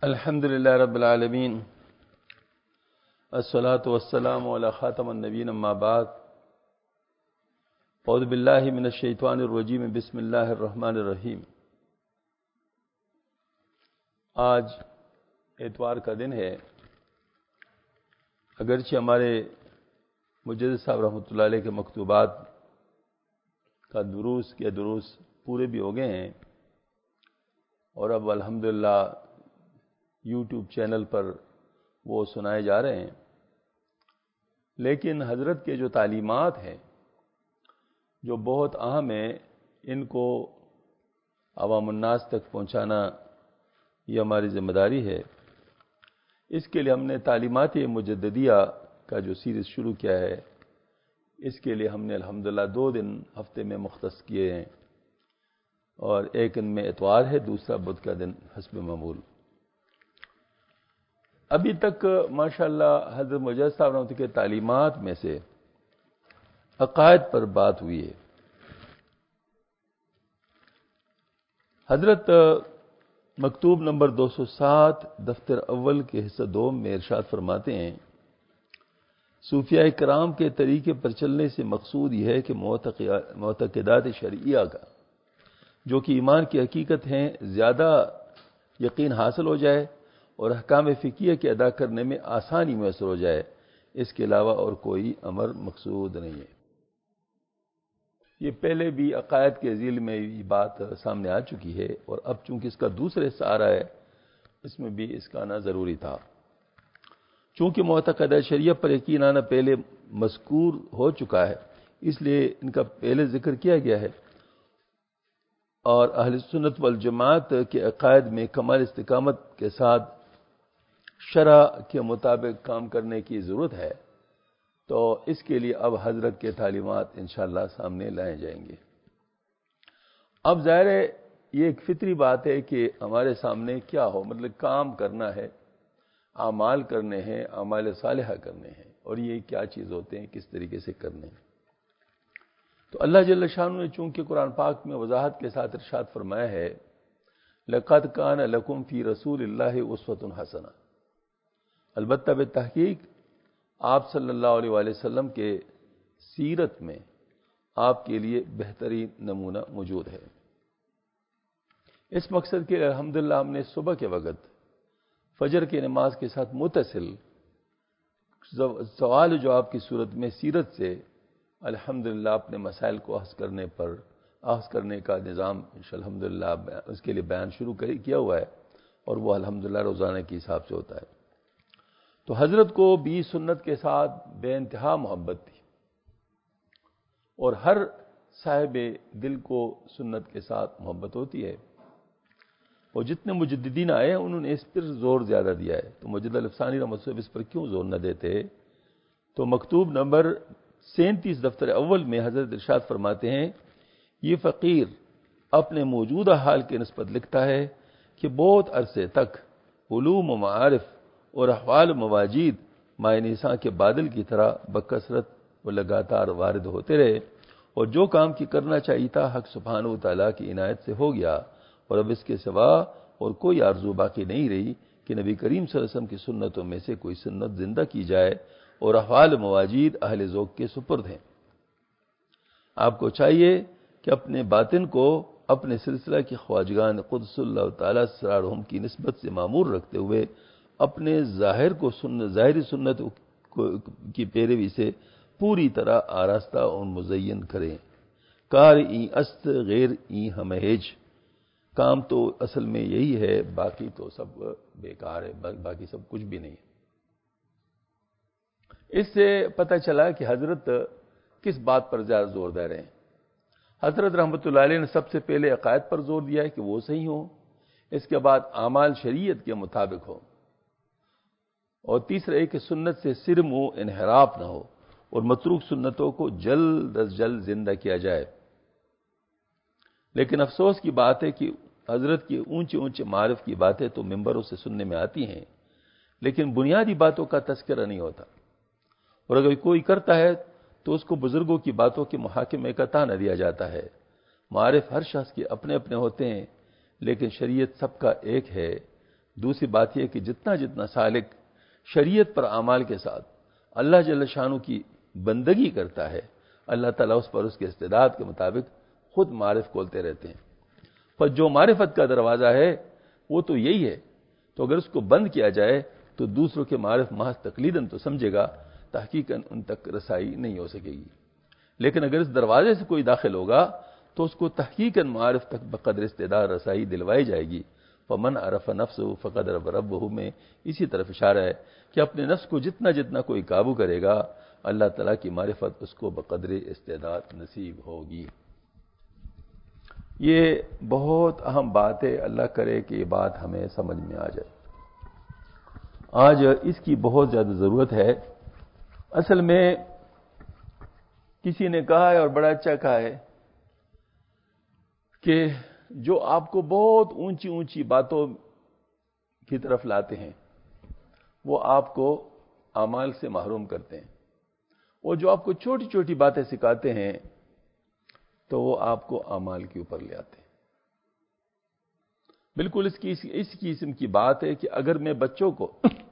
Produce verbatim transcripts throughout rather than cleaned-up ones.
الحمد للہ رب العالمین الصلاۃ والسلام علی خاتم النبیین اما بعد اعوذ باللہ من الشیطان الرجیم بسم اللہ الرحمن الرحیم۔ آج اتوار کا دن ہے، اگرچہ ہمارے مجدد صاحب رحمۃ اللہ علیہ کے مکتوبات کا دروس کے دروس پورے بھی ہو گئے ہیں اور اب الحمدللہ یوٹیوب چینل پر وہ سنائے جا رہے ہیں، لیکن حضرت کے جو تعلیمات ہیں جو بہت اہم ہیں، ان کو عوام الناس تک پہنچانا یہ ہماری ذمہ داری ہے۔ اس کے لیے ہم نے تعلیمات مجددیہ کا جو سیریز شروع کیا ہے، اس کے لیے ہم نے الحمدللہ دو دن ہفتے میں مختص کیے ہیں، اور ایک ان میں اتوار ہے، دوسرا بدھ کا دن حسب معمول۔ ابھی تک ماشاءاللہ حضرت مجدد صاحب رحمۃ کے تعلیمات میں سے عقائد پر بات ہوئی ہے۔ حضرت مکتوب نمبر دو سو سات دفتر اول کے حصہ دوم میں ارشاد فرماتے ہیں، صوفیاء کرام کے طریقے پر چلنے سے مقصود یہ ہے کہ معتقدات شرعیہ کا جو کہ ایمان کی حقیقت ہیں زیادہ یقین حاصل ہو جائے اور احکام فقہیہ کے ادا کرنے میں آسانی میسر ہو جائے، اس کے علاوہ اور کوئی امر مقصود نہیں ہے۔ یہ پہلے بھی عقائد کے ذیل میں یہ بات سامنے آ چکی ہے، اور اب چونکہ اس کا دوسرے حصہ آ رہا ہے، اس میں بھی اس کا آنا ضروری تھا۔ چونکہ معتقدات شریعہ پر یقین آنا پہلے مذکور ہو چکا ہے، اس لیے ان کا پہلے ذکر کیا گیا ہے، اور اہل سنت والجماعت کے عقائد میں کمال استقامت کے ساتھ شرع کے مطابق کام کرنے کی ضرورت ہے، تو اس کے لیے اب حضرت کے تعلیمات انشاءاللہ سامنے لائے جائیں گے۔ اب ظاہر ہے یہ ایک فطری بات ہے کہ ہمارے سامنے کیا ہو، مطلب کام کرنا ہے، اعمال کرنے ہیں، اعمال صالحہ کرنے ہیں، اور یہ کیا چیز ہوتے ہیں، کس طریقے سے کرنے ہیں۔ تو اللہ جل شانہ نے چونکہ قرآن پاک میں وضاحت کے ساتھ ارشاد فرمایا ہے، لَقَدْ كَانَ لَكُمْ فِي رَسُولِ اللَّهِ أُسْوَةٌ حَسَنَةٌ، البتہ بالتحقیق آپ صلی اللہ علیہ وآلہ وسلم کے سیرت میں آپ کے لیے بہترین نمونہ موجود ہے۔ اس مقصد کے لیے الحمدللہ ہم نے صبح کے وقت فجر کی نماز کے ساتھ متصل سوال و جواب کی صورت میں سیرت سے الحمدللہ اپنے مسائل کو اخذ کرنے پر اخذ کرنے کا نظام الحمدللہ اس کے لیے بیان شروع کیا ہوا ہے، اور وہ الحمدللہ روزانہ کے حساب سے ہوتا ہے۔ تو حضرت کو بھی سنت کے ساتھ بے انتہا محبت تھی، اور ہر صاحب دل کو سنت کے ساتھ محبت ہوتی ہے، اور جتنے مجددین آئے ہیں انہوں نے اس پر زور زیادہ دیا ہے۔ تو مجدد الافسانی رحمۃ اللہ اس پر کیوں زور نہ دیتے؟ تو مکتوب نمبر سینتیس دفتر اول میں حضرت ارشاد فرماتے ہیں، یہ فقیر اپنے موجودہ حال کے نسبت لکھتا ہے کہ بہت عرصے تک علوم و معارف اور احوال و مواجید ماہ نیساں کے بادل کی طرح بکثرت و لگاتار وارد ہوتے رہے، اور جو کام کی کرنا چاہیے تھا حق سبحانہ و تعالیٰ کی عنایت سے ہو گیا، اور اب اس کے سوا اور کوئی آرزو باقی نہیں رہی کہ نبی کریم صلی اللہ علیہ وسلم کی سنتوں میں سے کوئی سنت زندہ کی جائے، اور احوال و مواجید اہل ذوق کے سپرد ہیں۔ آپ کو چاہیے کہ اپنے باطن کو اپنے سلسلہ کی خواجگان قدس اللہ تعالیٰ اسرارہم کی نسبت سے معمور رکھتے ہوئے اپنے ظاہر کو سن ظاہری سنت کی پیروی سے پوری طرح آراستہ اور مزین کریں۔ کار این است غیر این ہمہج، کام تو اصل میں یہی ہے، باقی تو سب بیکار ہے، باقی سب کچھ بھی نہیں ہے۔ اس سے پتہ چلا کہ حضرت کس بات پر زیادہ زور دے رہے ہیں۔ حضرت رحمۃ اللہ علیہ نے سب سے پہلے عقائد پر زور دیا ہے کہ وہ صحیح ہوں، اس کے بعد اعمال شریعت کے مطابق ہو، اور تیسرا ہے کہ سنت سے سرم و انحراف نہ ہو، اور متروک سنتوں کو جلد از جلد زندہ کیا جائے۔ لیکن افسوس کی بات ہے کہ حضرت کی اونچے اونچے معارف کی باتیں تو ممبروں سے سننے میں آتی ہیں، لیکن بنیادی باتوں کا تذکرہ نہیں ہوتا، اور اگر کوئی کرتا ہے تو اس کو بزرگوں کی باتوں کے محاکمے کا تانا دیا جاتا ہے۔ معارف ہر شخص کے اپنے اپنے ہوتے ہیں، لیکن شریعت سب کا ایک ہے۔ دوسری بات یہ کہ جتنا جتنا سالک شریعت پر اعمال کے ساتھ اللہ جل شانہ کی بندگی کرتا ہے، اللہ تعالیٰ اس پر اس کے استعداد کے مطابق خود معرف کھولتے رہتے ہیں. پر جو معرفت کا دروازہ ہے وہ تو یہی ہے، تو اگر اس کو بند کیا جائے تو دوسروں کے معرف محض تقلیداً تو سمجھے گا، تحقیقاً ان تک رسائی نہیں ہو سکے گی. لیکن اگر اس دروازے سے کوئی داخل ہوگا تو اس کو تحقیقاً معرف تک بقدر استعداد رسائی دلوائی جائے گی. فمن عرف نفسه فقد عرف ربه میں اسی طرف اشارہ ہے کہ اپنے نفس کو جتنا جتنا کوئی قابو کرے گا اللہ تعالیٰ کی معرفت اس کو بقدر استعداد نصیب ہوگی. یہ بہت اہم بات ہے، اللہ کرے کہ یہ بات ہمیں سمجھ میں آ جائے. آج اس کی بہت زیادہ ضرورت ہے. اصل میں کسی نے کہا ہے اور بڑا اچھا کہا ہے کہ جو آپ کو بہت اونچی اونچی باتوں کی طرف لاتے ہیں وہ آپ کو اعمال سے محروم کرتے ہیں، اور جو آپ کو چھوٹی چھوٹی باتیں سکھاتے ہیں تو وہ آپ کو اعمال کے اوپر لے آتے ہیں. بالکل اس کی اس قسم کی بات ہے کہ اگر میں بچوں کو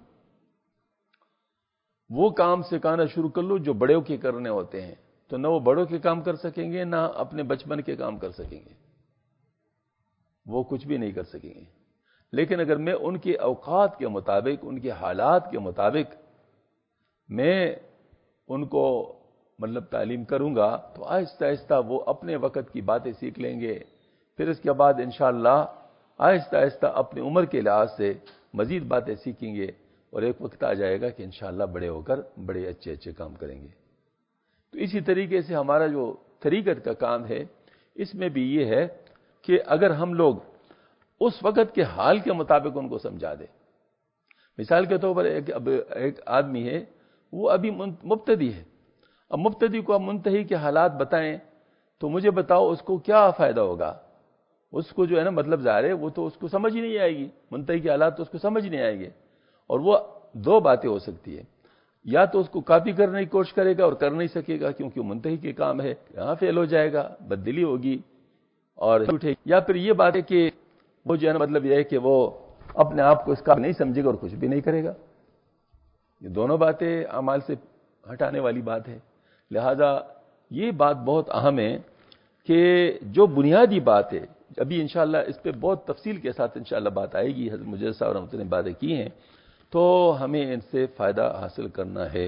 وہ کام سکھانا شروع کر لوں جو بڑوں کے کرنے ہوتے ہیں تو نہ وہ بڑوں کے کام کر سکیں گے نہ اپنے بچپن کے کام کر سکیں گے، وہ کچھ بھی نہیں کر سکیں گے. لیکن اگر میں ان کے اوقات کے مطابق، ان کے حالات کے مطابق میں ان کو مطلب تعلیم کروں گا تو آہستہ آہستہ وہ اپنے وقت کی باتیں سیکھ لیں گے. پھر اس کے بعد انشاءاللہ آہستہ آہستہ اپنی عمر کے لحاظ سے مزید باتیں سیکھیں گے، اور ایک وقت آ جائے گا کہ انشاءاللہ بڑے ہو کر بڑے اچھے اچھے کام کریں گے. تو اسی طریقے سے ہمارا جو طریقت کا کام ہے اس میں بھی یہ ہے کہ اگر ہم لوگ اس وقت کے حال کے مطابق ان کو سمجھا دیں. مثال کے طور پر ایک اب ایک آدمی ہے، وہ ابھی مبتدی ہے. اب مبتدی کو اب منتہی کے حالات بتائیں تو مجھے بتاؤ اس کو کیا فائدہ ہوگا؟ اس کو جو ہے نا مطلب ظاہر ہے وہ تو اس کو سمجھ ہی نہیں آئے گی، منتہی کے حالات تو اس کو سمجھ نہیں آئیں گے. اور وہ دو باتیں ہو سکتی ہے، یا تو اس کو کاپی کرنے کی کوشش کرے گا اور کر نہیں سکے گا کیونکہ وہ منتہی کے کام ہے، یہاں فیل ہو جائے گا، بددلی ہوگی اور جھوٹے. یا پھر یہ بات ہے کہ وہ جو ہے نا مطلب یہ ہے کہ وہ اپنے آپ کو اس کا نہیں سمجھے گا اور کچھ بھی نہیں کرے گا. یہ دونوں باتیں اعمال سے ہٹانے والی بات ہے. لہذا یہ بات بہت اہم ہے کہ جو بنیادی بات ہے، ابھی انشاءاللہ اس پہ بہت تفصیل کے ساتھ انشاءاللہ بات آئے گی، حضرت مجدد صاحب رحمۃ اللہ نے باتیں کی ہیں، تو ہمیں ان سے فائدہ حاصل کرنا ہے.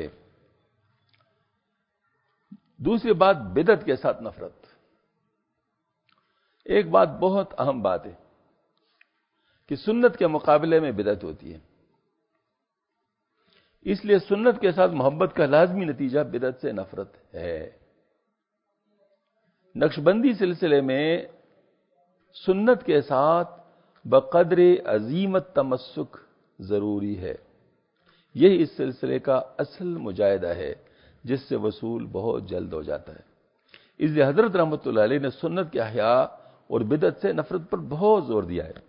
دوسری بات بدعت کے ساتھ نفرت. ایک بات بہت اہم بات ہے کہ سنت کے مقابلے میں بدعت ہوتی ہے، اس لیے سنت کے ساتھ محبت کا لازمی نتیجہ بدعت سے نفرت ہے. نقشبندی سلسلے میں سنت کے ساتھ بقدر عظیمت تمسک ضروری ہے. یہی اس سلسلے کا اصل مجاہدہ ہے جس سے وصول بہت جلد ہو جاتا ہے. اس لیے حضرت رحمۃ اللہ علیہ نے سنت کے احیاء اور بدعت سے نفرت پر بہت زور دیا ہے.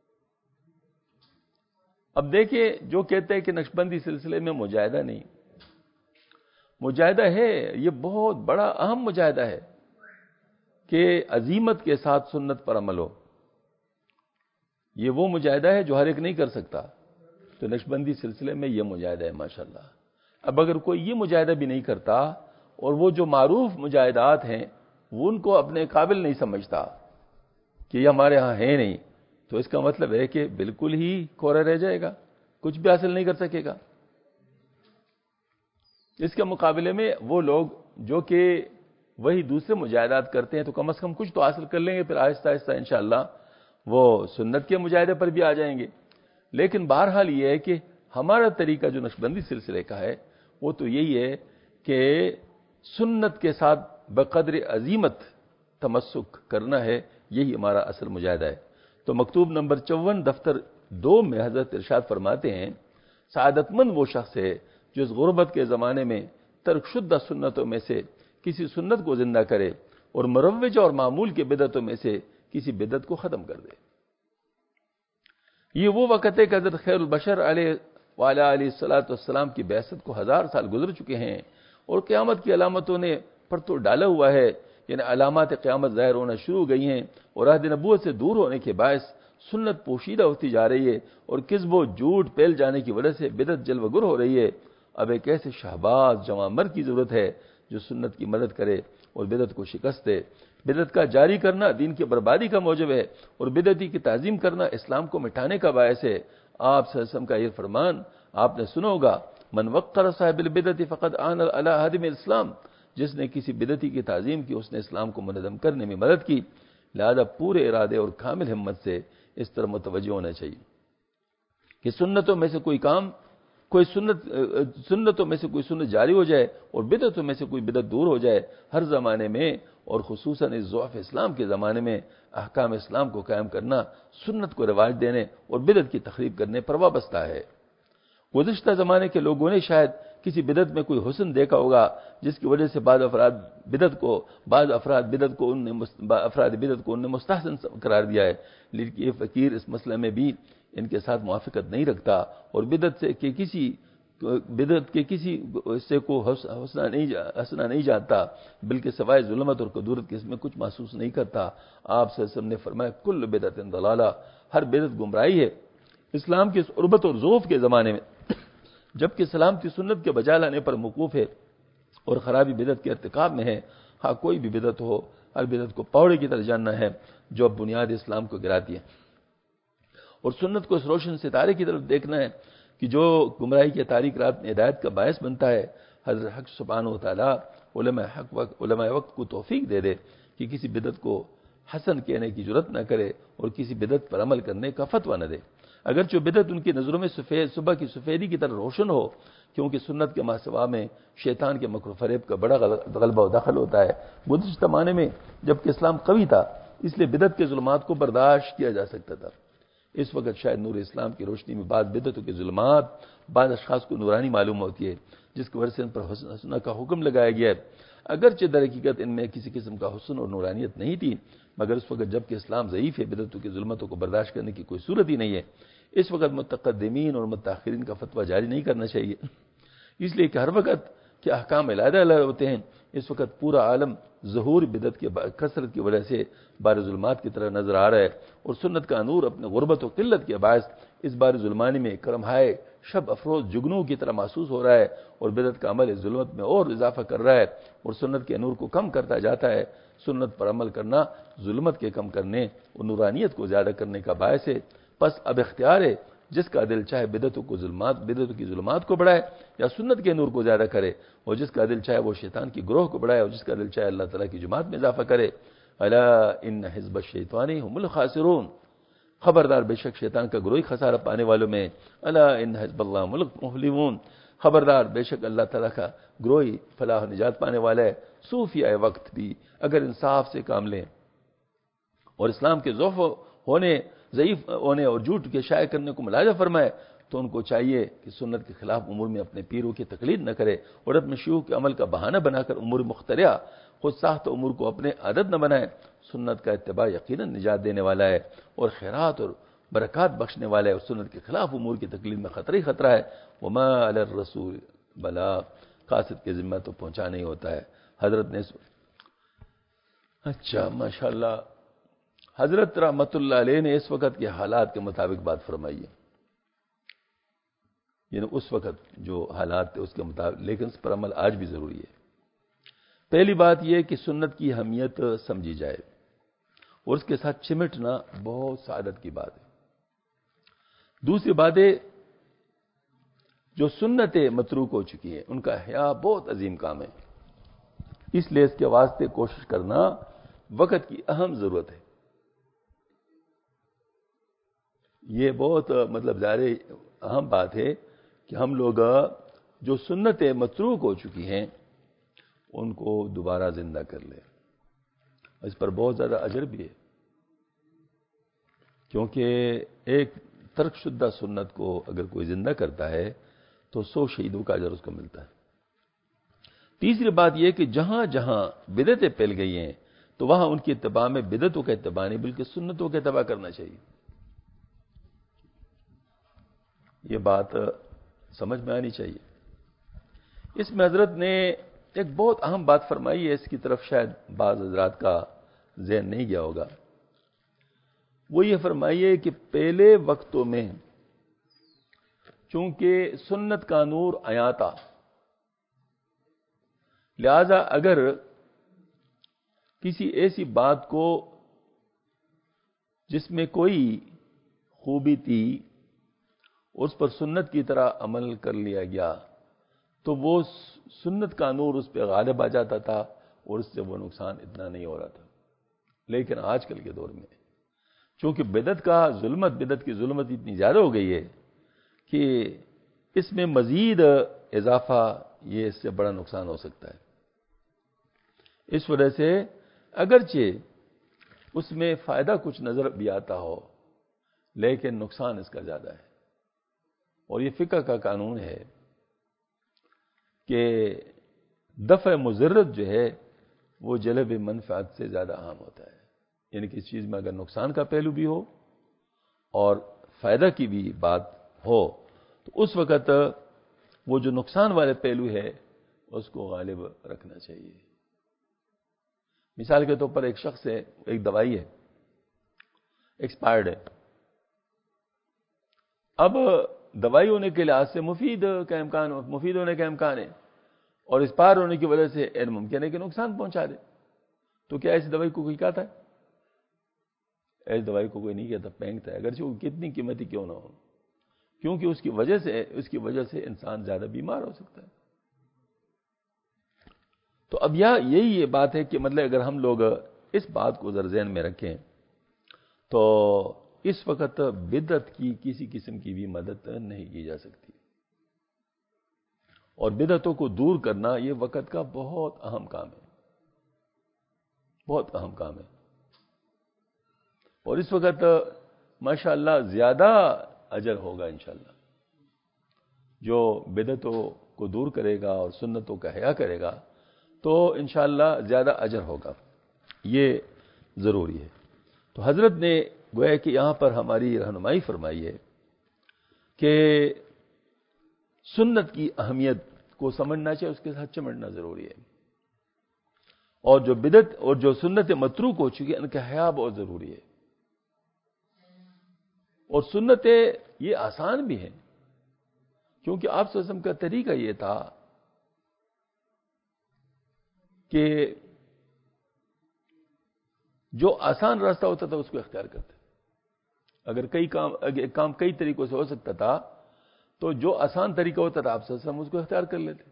اب دیکھیں جو کہتے ہیں کہ نقشبندی سلسلے میں مجاہدہ نہیں، مجاہدہ ہے، یہ بہت بڑا اہم مجاہدہ ہے کہ عظیمت کے ساتھ سنت پر عمل ہو. یہ وہ مجاہدہ ہے جو ہر ایک نہیں کر سکتا، تو نقشبندی سلسلے میں یہ مجاہدہ ہے ماشاءاللہ. اب اگر کوئی یہ مجاہدہ بھی نہیں کرتا اور وہ جو معروف مجاہدات ہیں وہ ان کو اپنے قابل نہیں سمجھتا کہ یہ ہمارے ہاں ہے نہیں، تو اس کا مطلب ہے کہ بالکل ہی کورا رہ جائے گا، کچھ بھی حاصل نہیں کر سکے گا. اس کے مقابلے میں وہ لوگ جو کہ وہی دوسرے مجاہدات کرتے ہیں تو کم از کم کچھ تو حاصل کر لیں گے، پھر آہستہ آہستہ انشاءاللہ وہ سنت کے مجاہدے پر بھی آ جائیں گے. لیکن بہرحال یہ ہے کہ ہمارا طریقہ جو نقشبندی سلسلے کا ہے وہ تو یہی ہے کہ سنت کے ساتھ بقدر عظیمت تمسک کرنا ہے، یہی ہمارا اصل مجاہدہ ہے. تو مکتوب نمبر چون دفتر دو میں حضرت ارشاد فرماتے ہیں سعادت مند وہ شخص ہے جو اس غربت کے زمانے میں ترک شدہ سنتوں میں سے کسی سنت کو زندہ کرے اور مروج اور معمول کے بدعتوں میں سے کسی بدعت کو ختم کر دے. یہ وہ وقت ہے کہ حضرت خیر البشر علیہ وعلیہ علیہ الصلوۃ والسلام کی بعثت کو ہزار سال گزر چکے ہیں اور قیامت کی علامتوں نے پر تو ڈالا ہوا ہے، یعنی علامات قیامت ظاہر ہونا شروع ہو گئی ہیں اور عہد نبوت سے دور ہونے کے باعث سنت پوشیدہ ہوتی جا رہی ہے اور کذب و جھوٹ پھیل جانے کی وجہ سے بدعت جلوہ گر ہو رہی ہے۔ اب ایک ایسے شہباز جواں مرد کی ضرورت ہے جو سنت کی مدد کرے اور بدعت کو شکست دے۔ بدعت کا جاری کرنا دین کی بربادی کا موجب ہے اور بدعتی کی تعظیم کرنا اسلام کو مٹانے کا باعث ہے۔ آپ صلی اللہ علیہ وسلم کا یہ فرمان آپ نے سنا ہوگا، من وقر صاحب البدعت فقد آن علی ہدم الاسلام، جس نے کسی بدعتی کی تعظیم کی اس نے اسلام کو منظم کرنے میں مدد کی۔ لہذا پورے ارادے اور کامل ہمت سے اس طرح متوجہ ہونا چاہیے کہ سنتوں میں سے کوئی کام کوئی سنت سنتوں میں سے کوئی سنت جاری ہو جائے اور بدعتوں میں سے کوئی بدعت دور ہو جائے۔ ہر زمانے میں اور خصوصاً اس ضعف اسلام کے زمانے میں احکام اسلام کو قائم کرنا سنت کو رواج دینے اور بدعت کی تخریب کرنے پر وابستہ ہے۔ گزشتہ زمانے کے لوگوں نے شاید کسی بدعت میں کوئی حسن دیکھا ہوگا جس کی وجہ سے بعض افراد بدعت کو بعض افراد بدعت کو ان نے افراد بدعت کو ان نے مستحسن قرار دیا ہے، لیکن یہ فقیر اس مسئلے میں بھی ان کے ساتھ موافقت نہیں رکھتا اور بدعت سے کہ کسی بدعت کے کسی حصے کو حسنا نہیں حسنا نہیں جانتا، بلکہ سوائے ظلمت اور کدورت کے اس میں کچھ محسوس نہیں کرتا۔ آپ صلی اللہ علیہ وسلم نے فرمایا کل بدعت ضلالہ، ہر بدعت گمراہی ہے۔ اسلام کی اس عربت اور ذوف کے زمانے میں جبکہ سلامتی سنت کے بجا لانے پر موقوف ہے اور خرابی بدعت کے ارتکاب میں ہے، ہاں کوئی بھی بدعت ہو، ہر بدعت کو پاوڑے کی طرح جاننا ہے جو اب بنیاد اسلام کو گراتی ہے، اور سنت کو اس روشن ستارے کی طرف دیکھنا ہے کہ جو گمراہی کے تاریک رات میں ہدایت کا باعث بنتا ہے۔ حضرت حق سبحانہ و تعالیٰ علماء حق وقت علماء وقت کو توفیق دے دے کہ کسی بدعت کو حسن کہنے کی جرات نہ کرے اور کسی بدعت پر عمل کرنے کا فتویٰ نہ دے، اگرچہ بدعت ان کی نظروں میں سفید صبح کی سفیدی کی طرح روشن ہو، کیونکہ سنت کے ماسوا میں شیطان کے مکر و فریب کا بڑا غلبہ و دخل ہوتا ہے۔ گزشتہ زمانے میں جبکہ اسلام قوی تھا اس لیے بدعت کے ظلمات کو برداشت کیا جا سکتا تھا، اس وقت شاید نور اسلام کی روشنی میں بعض بدعتوں کے ظلمات بعض اشخاص کو نورانی معلوم ہوتی ہے، جس کی وجہ سے ان پر حسن کا حکم لگایا گیا ہے، اگرچہ در حقیقت ان میں کسی قسم کا حسن اور نورانیت نہیں تھی، مگر اس وقت جبکہ اسلام ضعیف ہے بدعتوں کی ظلمتوں کو برداشت کرنے کی کوئی صورت ہی نہیں ہے۔ اس وقت متقدمین اور متاخرین کا فتویٰ جاری نہیں کرنا چاہیے، اس لیے کہ ہر وقت کے احکام علیحدہ علیحدہ ہوتے ہیں۔ اس وقت پورا عالم ظہور بدعت کے کثرت کی وجہ سے بار ظلمات کی طرح نظر آ رہا ہے، اور سنت کا نور اپنے غربت و قلت کے باعث اس بار ظلمانی میں کرمہائے شب افروز جگنوں کی طرح محسوس ہو رہا ہے، اور بدعت کا عمل اس ظلمت میں اور اضافہ کر رہا ہے اور سنت کے نور کو کم کرتا جاتا ہے۔ سنت پر عمل کرنا ظلمت کے کم کرنے اور نورانیت کو زیادہ کرنے کا باعث ہے۔ پس اب اختیار ہے، جس کا دل چاہے بدعتوں کو ظلمات بدعتوں کی ظلمات کو بڑھائے یا سنت کے نور کو زیادہ کرے، اور جس کا دل چاہے وہ شیطان کی گروہ کو بڑھائے اور جس کا دل چاہے اللہ تعالیٰ کی جماعت میں اضافہ کرے۔ الا ان حزب الشیطان هم الخاسرون، خبردار بے شک شیطان کا گروہ خسارہ پانے والوں میں۔ الا ان حزب اللہ هم المفلحون، خبردار بے شک اللہ تعالیٰ کا گروہ فلاح و نجات پانے والا ہے۔ صوفیہ وقت بھی اگر انصاف سے کام لیں اور اسلام کے ضعف ہونے ضعیف ہونے اور جھوٹ کے شائع کرنے کو ملاحظہ فرمائے تو ان کو چاہیے کہ سنت کے خلاف امور میں اپنے پیروں کی تقلید نہ کرے اور اپنے شیوخ کے عمل کا بہانہ بنا کر امور مخترعہ خود ساخت امور کو اپنے عادت نہ بنائے۔ سنت کا اتباع یقیناً نجات دینے والا ہے اور خیرات اور برکات بخشنے والا ہے، اور سنت کے خلاف امور کی تقلید میں خطرہ ہی خطرہ ہے۔ وما علی الرسول بلا، قاصد کے ذمہ تو پہنچانا ہی ہوتا ہے۔ حضرت نے اچھا ماشاءاللہ حضرت رحمت اللہ علیہ نے اس وقت کے حالات کے مطابق بات فرمائی ہے، یعنی اس وقت جو حالات تھے اس کے مطابق، لیکن اس پر عمل آج بھی ضروری ہے۔ پہلی بات یہ کہ سنت کی اہمیت سمجھی جائے اور اس کے ساتھ چمٹنا بہت سعادت کی بات ہے۔ دوسری بات ہے جو سنتیں متروک ہو چکی ہیں ان کا احیاء بہت عظیم کام ہے، اس لیے اس کے واسطے کوشش کرنا وقت کی اہم ضرورت ہے۔ یہ بہت مطلب ظاہر اہم بات ہے کہ ہم لوگ جو سنتیں متروک ہو چکی ہیں ان کو دوبارہ زندہ کر لیں، اس پر بہت زیادہ اجر بھی ہے، کیونکہ ایک ترک شدہ سنت کو اگر کوئی زندہ کرتا ہے تو سو شہیدوں کا اجر اس کو ملتا ہے۔ تیسری بات یہ کہ جہاں جہاں بدعتیں پھیل گئی ہیں تو وہاں ان کی اتباع میں بدعتوں کا اتباع نہیں بلکہ سنتوں کا اتباع کرنا چاہیے۔ یہ بات سمجھ میں آنی چاہیے۔ اس میں حضرت نے ایک بہت اہم بات فرمائی ہے، اس کی طرف شاید بعض حضرات کا ذہن نہیں گیا ہوگا، وہ یہ فرمائیے کہ پہلے وقتوں میں چونکہ سنت کا نور عیاں تھا، لہذا اگر کسی ایسی بات کو جس میں کوئی خوبی تھی اس پر سنت کی طرح عمل کر لیا گیا تو وہ سنت کا نور اس پہ غالب آ جاتا تھا اور اس سے وہ نقصان اتنا نہیں ہو رہا تھا. لیکن آج کل کے دور میں چونکہ بدعت کا ظلمت بدعت کی ظلمت اتنی زیادہ ہو گئی ہے کہ اس میں مزید اضافہ یہ اس سے بڑا نقصان ہو سکتا ہے. اس وجہ سے اگرچہ اس میں فائدہ کچھ نظر بھی آتا ہو لیکن نقصان اس کا زیادہ ہے. اور یہ فقہ کا قانون ہے کہ دفع مضرت جو ہے وہ جلب منفعت سے زیادہ اہم ہوتا ہے. یعنی کسی چیز میں اگر نقصان کا پہلو بھی ہو اور فائدہ کی بھی بات ہو تو اس وقت وہ جو نقصان والے پہلو ہے اس کو غالب رکھنا چاہیے. مثال کے طور پر ایک شخص ہے، ایک دوائی ہے ایکسپائرڈ ہے، اب دوائی ہونے کے لحاظ سے مفید کا امکان مفید ہونے کا امکان ہے اور ایکسپائر ہونے کی وجہ سے غیر ممکن ہے کہ نقصان پہنچا دے. تو کیا ایسی دوائی کو کوئی کہتا ہے؟ ایسی دوائی کو کوئی نہیں کہتا، پھینکتا ہے اگرچہ وہ کتنی قیمتی کیوں نہ ہو، کیونکہ اس کی وجہ سے اس کی وجہ سے انسان زیادہ بیمار ہو سکتا ہے. تو اب یہی یہ بات ہے کہ مطلب اگر ہم لوگ اس بات کو ذرا ذہن میں رکھیں تو اس وقت بدعت کی کسی قسم کی بھی مدد نہیں کی جا سکتی، اور بدعتوں کو دور کرنا یہ وقت کا بہت اہم کام ہے، بہت اہم کام ہے. اور اس وقت ماشاءاللہ زیادہ اجر ہوگا انشاءاللہ. جو بدعتوں کو دور کرے گا اور سنتوں کا حیا کرے گا تو انشاءاللہ زیادہ اجر ہوگا، یہ ضروری ہے. تو حضرت نے گویا کہ یہاں پر ہماری رہنمائی فرمائی ہے کہ سنت کی اہمیت کو سمجھنا چاہیے، اس کے ساتھ چمٹنا ضروری ہے. اور جو بدعت اور جو سنت متروک ہو چکی ہے ان کا حیا بہت ضروری ہے. اور سنتیں یہ آسان بھی ہیں کیونکہ آپ صلی اللہ علیہ وسلم کا طریقہ یہ تھا کہ جو آسان راستہ ہوتا تھا اس کو اختیار کرتے. اگر کئی کام اگر ایک کام کئی طریقوں سے ہو سکتا تھا تو جو آسان طریقہ ہوتا تھا آپ صلی اللہ علیہ وسلم اس کو اختیار کر لیتے.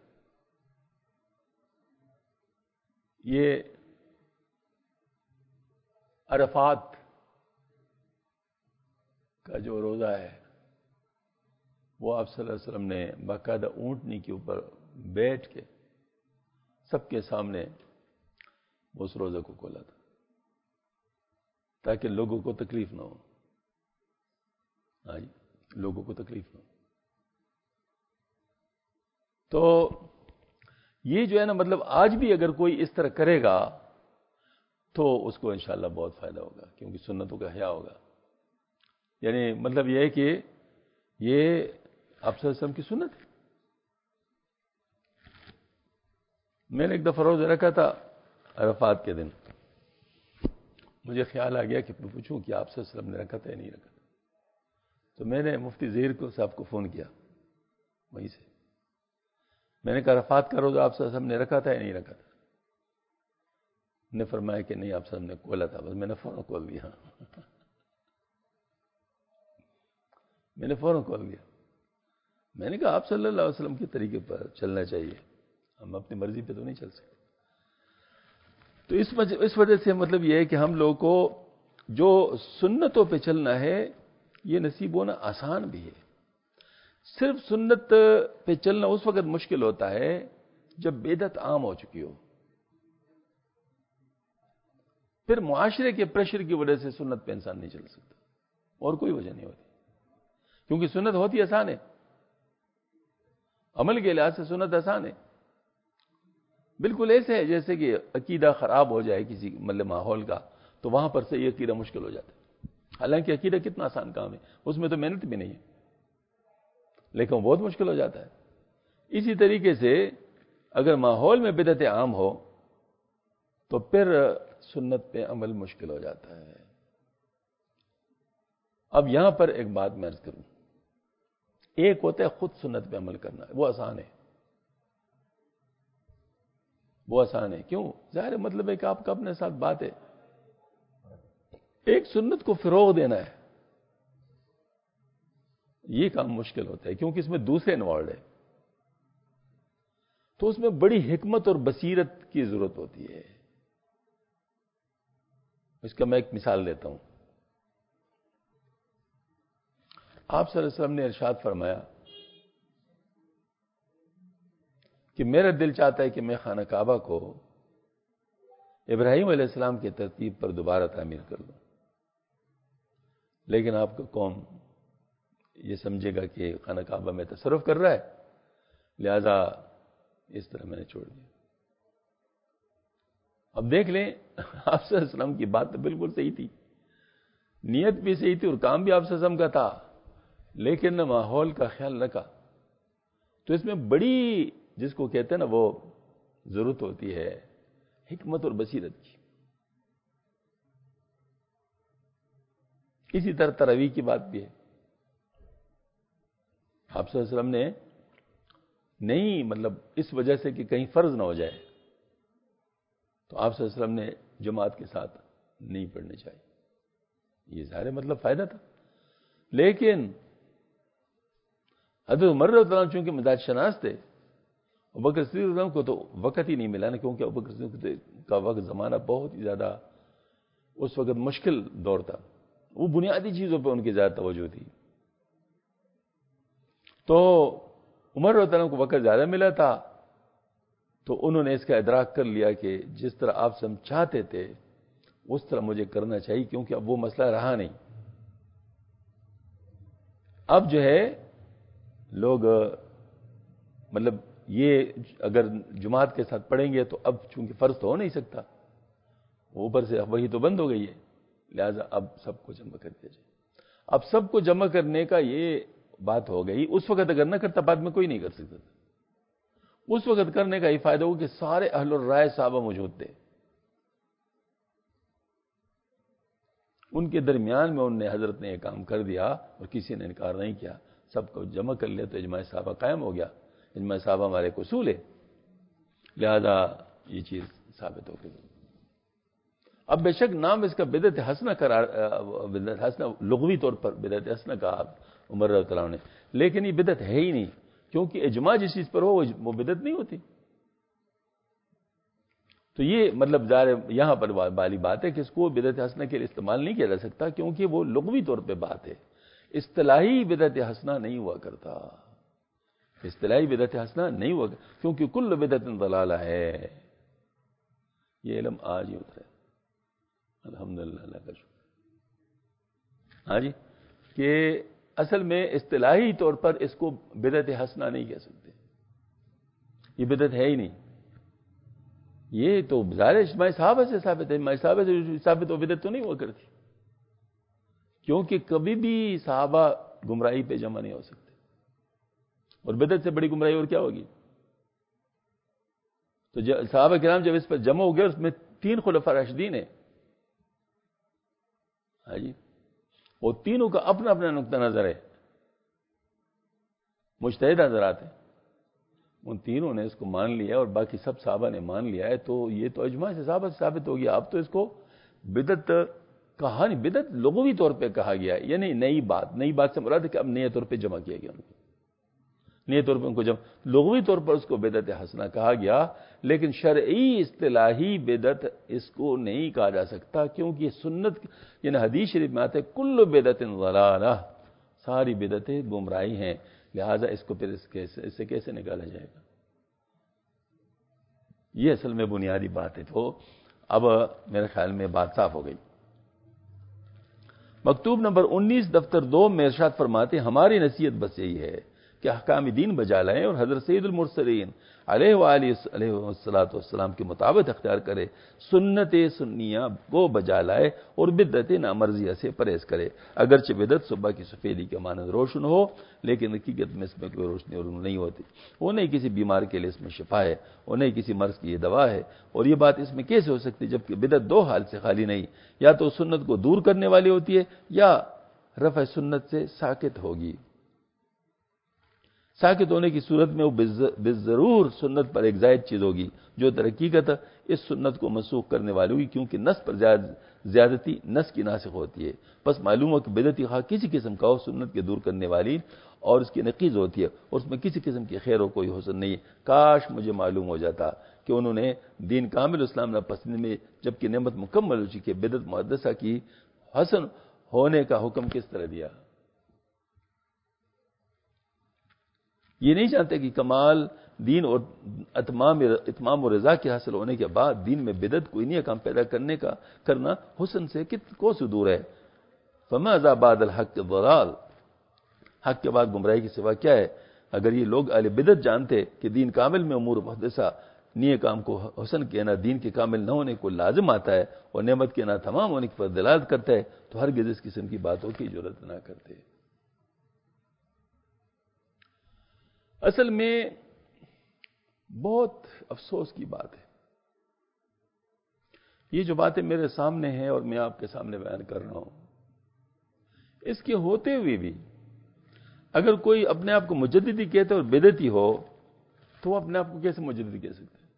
یہ عرفات کا جو روزہ ہے وہ آپ صلی اللہ علیہ وسلم نے باقاعدہ اونٹنی کے اوپر بیٹھ کے سب کے سامنے اس روزے کو کھولا تھا تاکہ لوگوں کو تکلیف نہ ہو. ہاں جی، لوگوں کو تکلیف نہ ہو. تو یہ جو ہے نا مطلب آج بھی اگر کوئی اس طرح کرے گا تو اس کو انشاءاللہ بہت فائدہ ہوگا کیونکہ سنتوں کا حیا ہوگا. یعنی مطلب یہ ہے کہ یہ آپ صلی اللہ علیہ وسلم کی سنت ہے. میں نے ایک دفعہ روزہ رکھا تھا عرفات کے دن، مجھے خیال آ گیا کہ پوچھوں کہ آپ صلی اللہ علیہ وسلم نے رکھا تھا یا نہیں رکھا تھا. تو میں نے مفتی ظہیر کو صاحب کو فون کیا وہیں سے، میں نے کہا عرفات کا روزہ آپ صلی اللہ علیہ وسلم نے رکھا تھا یا نہیں رکھا تھا؟ نے فرمایا کہ نہیں آپ صلی اللہ علیہ وسلم نے کھولا تھا. بس میں نے فوراً کھول دیا میں نے فوراً کھول دیا. میں نے کہا آپ صلی اللہ علیہ وسلم کے طریقے پر چلنا چاہیے، ہم اپنی مرضی پہ تو نہیں چل سکتے. تو اس وجہ اس وجہ سے مطلب یہ ہے کہ ہم لوگوں کو جو سنتوں پہ چلنا ہے یہ نصیب ہونا آسان بھی ہے. صرف سنت پہ چلنا اس وقت مشکل ہوتا ہے جب بدعت عام ہو چکی ہو. پھر معاشرے کے پریشر کی وجہ سے سنت پہ انسان نہیں چل سکتا، اور کوئی وجہ نہیں ہوتی. کیونکہ سنت ہوتی آسان ہے، عمل کے لحاظ سے سنت آسان ہے. بالکل ایسے ہے جیسے کہ عقیدہ خراب ہو جائے کسی مطلب ماحول کا تو وہاں پر سے یہ عقیدہ مشکل ہو جاتا ہے. حالانکہ عقیدہ کتنا آسان کام ہے، اس میں تو محنت بھی نہیں ہے لیکن وہ بہت مشکل ہو جاتا ہے. اسی طریقے سے اگر ماحول میں بدعت عام ہو تو پھر سنت پہ عمل مشکل ہو جاتا ہے. اب یہاں پر ایک بات میں عرض کروں، ایک ہوتا ہے خود سنت پہ عمل کرنا، وہ آسان ہے، وہ آسان ہے، کیوں؟ ظاہر مطلب ہے کہ آپ کا اپنے ساتھ بات ہے۔ ایک سنت کو فروغ دینا ہے، یہ کام مشکل ہوتا ہے کیونکہ اس میں دوسرے انوالوڈ ہے، تو اس میں بڑی حکمت اور بصیرت کی ضرورت ہوتی ہے۔ اس کا میں ایک مثال دیتا ہوں۔ آپ صلی اللہ علیہ وسلم نے ارشاد فرمایا کہ میرا دل چاہتا ہے کہ میں خانہ کعبہ کو ابراہیم علیہ السلام کی ترتیب پر دوبارہ تعمیر کر دوں، لیکن آپ کا قوم یہ سمجھے گا کہ خانہ کعبہ میں تصرف کر رہا ہے، لہذا اس طرح میں نے چھوڑ دیا۔ اب دیکھ لیں، آپ صلی اللہ علیہ وسلم کی بات تو بالکل صحیح تھی، نیت بھی صحیح تھی اور کام بھی آپ صلی اللہ علیہ وسلم کا تھا، لیکن نہ ماحول کا خیال نہ کا۔ تو اس میں بڑی، جس کو کہتے ہیں نا، وہ ضرورت ہوتی ہے حکمت اور بصیرت کی۔ اسی طرح تراویح کی بات بھی ہے، آپ صلی اللہ علیہ وسلم نے نہیں، مطلب اس وجہ سے کہ کہیں فرض نہ ہو جائے، تو آپ صلی اللہ علیہ وسلم نے جماعت کے ساتھ نہیں پڑھنے چاہیے، یہ ظاہر مطلب فائدہ تھا۔ لیکن حضرت عمر رضی اللہ عنہ چونکہ مزاج شناس تھے، ابوبکر صدیق رضی اللہ عنہ کو تو وقت ہی نہیں ملا نا، کیونکہ ابوبکر صدیق کا وقت زمانہ بہت ہی زیادہ اس وقت مشکل دور تھا، وہ بنیادی چیزوں پہ ان کی زیادہ توجہ تھی، تو عمر رضی اللہ عنہ کو وقت زیادہ ملا تھا، تو انہوں نے اس کا ادراک کر لیا کہ جس طرح آپ سے ہم چاہتے تھے اس طرح مجھے کرنا چاہیے، کیونکہ اب وہ مسئلہ رہا نہیں۔ اب جو ہے لوگ مطلب یہ اگر جماعت کے ساتھ پڑھیں گے تو اب چونکہ فرض تو ہو نہیں سکتا، اوپر سے وہی تو بند ہو گئی ہے، لہذا اب سب کو جمع کر دیا جائے۔ اب سب کو جمع کرنے کا یہ بات ہو گئی، اس وقت اگر نہ کرتا بعد میں کوئی نہیں کر سکتا تھا۔ اس وقت کرنے کا یہ فائدہ ہو کہ سارے اہل الرائے صحابہ موجود تھے، ان کے درمیان میں انہوں نے حضرت نے یہ کام کر دیا اور کسی نے انکار نہیں کیا، سب کو جمع کر لیا تو اجماع صحابہ قائم ہو گیا۔ اجماع صحابہ ہمارے ایک اصول ہے، لہذا یہ چیز ثابت ہو گئی۔ اب بے شک نام اس کا بدعت حسنہ قرار، بدعت حسنہ لغوی طور پر بدعت حسنہ کہا عمر رضی اللہ عنہ نے، لیکن یہ بدعت ہے ہی نہیں، کیونکہ اجماع جس چیز پر ہو وہ بدعت نہیں ہوتی۔ تو یہ مطلب ظاہر یہاں پر والی بات ہے کہ اس کو بدعت حسنہ کے لیے استعمال نہیں کیا جا سکتا، کیونکہ وہ لغوی طور پہ بات ہے، اصطلاحی بدعت حسنہ نہیں ہوا کرتا، اصطلاحی بدعت حسنہ نہیں ہوا کرتا، کیونکہ کل بدعت ضلالہ ہے۔ یہ علم آج ہی اترا ہے، الحمدللہ، اللہ کا شکر۔ ہاں جی، کہ اصل میں اصطلاحی طور پر اس کو بدعت حسنہ نہیں کہہ سکتے، یہ بدعت ہے ہی نہیں، یہ تو ظاہر اجماع صحابہ سے ثابت ہے، اجماع صحابہ سے ثابت ہو، بدعت تو نہیں ہوا کرتی، کیونکہ کبھی بھی صحابہ گمراہی پہ جمع نہیں ہو سکتے، اور بدعت سے بڑی گمراہی اور کیا ہوگی؟ تو صحابہ کرام جب اس پر جمع ہو گئے، اس میں تین خلفاء راشدین ہیں، ہاں جی، اور تینوں کا اپنا اپنا نقطہ نظر ہے، مجتہد حضرات ہیں، ان تینوں نے اس کو مان لیا اور باقی سب صحابہ نے مان لیا ہے، تو یہ تو اجماع سے صحابہ سے ثابت ہو گیا۔ اب تو اس کو بدعت کہا نہیں، بدعت لغوی طور پہ کہا گیا ہے، یعنی نئی بات، نئی بات سے مراد ہے کہ اب نئے طور پہ جمع کیا گیا ان کو، نئے طور پہ ان کو جمع، لغوی طور پر اس کو بدعت حسنہ کہا گیا، لیکن شرعی اصطلاحی بدعت اس کو نہیں کہا جا سکتا، کیونکہ یہ سنت، یعنی حدیث شریف میں آتا ہے کل بدعت ضلالہ، ساری بدعتیں گمراہی ہیں، لہذا اس کو پھر اس سے کیسے نکالا جائے گا؟ یہ اصل میں بنیادی بات ہے۔ تو اب میرے خیال میں بات صاف ہو گئی۔ مکتوب نمبر انیس دفتر دو میں ارشاد فرماتے ہیں، ہماری نصیحت بس یہی ہے کہ احکام دین بجا لائیں اور حضرت سید المرسلین علیہ وآلہ علیہ الصلوۃ والسلام کے مطابق اختیار کرے، سنت سنیہ کو بجا لائے اور بدعت نامرضیہ سے پرہیز کرے۔ اگرچہ بدعت صبح کی سفیدی کے مانند روشن ہو، لیکن حقیقت میں اس میں کوئی روشنی اور نہیں ہوتی، وہ نہیں کسی بیمار کے لیے اس میں شفا ہے، وہ نہیں کسی مرض کی یہ دوا ہے۔ اور یہ بات اس میں کیسے ہو سکتی جبکہ بدعت دو حال سے خالی نہیں، یا تو سنت کو دور کرنے والی ہوتی ہے یا رفع سنت سے ساکت ہوگی. ساکت ہونے کی صورت میں وہ بالضرور سنت پر ایک زائد چیز ہوگی جو در حقیقت اس سنت کو منسوخ کرنے والی ہوگی، کیونکہ نس پر زیادتی نس کی ناسخ ہوتی ہے. بس معلوم ہو کہ بدعتی خواہ کسی قسم کا ہو سنت کے دور کرنے والی اور اس کی نقیض ہوتی ہے، اور اس میں کسی قسم کی خیر و کوئی حسن نہیں ہے. کاش مجھے معلوم ہو جاتا کہ انہوں نے دین کامل اسلام نہ پسند میں جبکہ نعمت مکمل ہو چکی ہے بدعت محدثہ کی حسن ہونے کا حکم کس طرح دیا. یہ نہیں چاہتے کہ کمال دین اور اتمام اتمام و رضا کے حاصل ہونے کے بعد دین میں بدعت کوئی نہیں کام پیدا کرنے کا کرنا حسن سے کت کو سے دور ہے. فما ذا بعد الحق ضلال، حق کے بعد گمراہی کی سوا کیا ہے؟ اگر یہ لوگ اہل بدعت جانتے کہ دین کامل میں امور محدثہ نیے کام کو حسن کہنا دین کے کامل نہ ہونے کو لازم آتا ہے اور نعمت کے نہ تمام ہونے پر دلالت کرتا ہے تو ہرگز اس قسم کی باتوں کی جرات نہ کرتے. اصل میں بہت افسوس کی بات ہے، یہ جو باتیں میرے سامنے ہیں اور میں آپ کے سامنے بیان کر رہا ہوں، اس کے ہوتے ہوئے بھی اگر کوئی اپنے آپ کو مجددی کہتے اور بدعتی ہو تو وہ اپنے آپ کو کیسے مجددی کہہ سکتے ہیں؟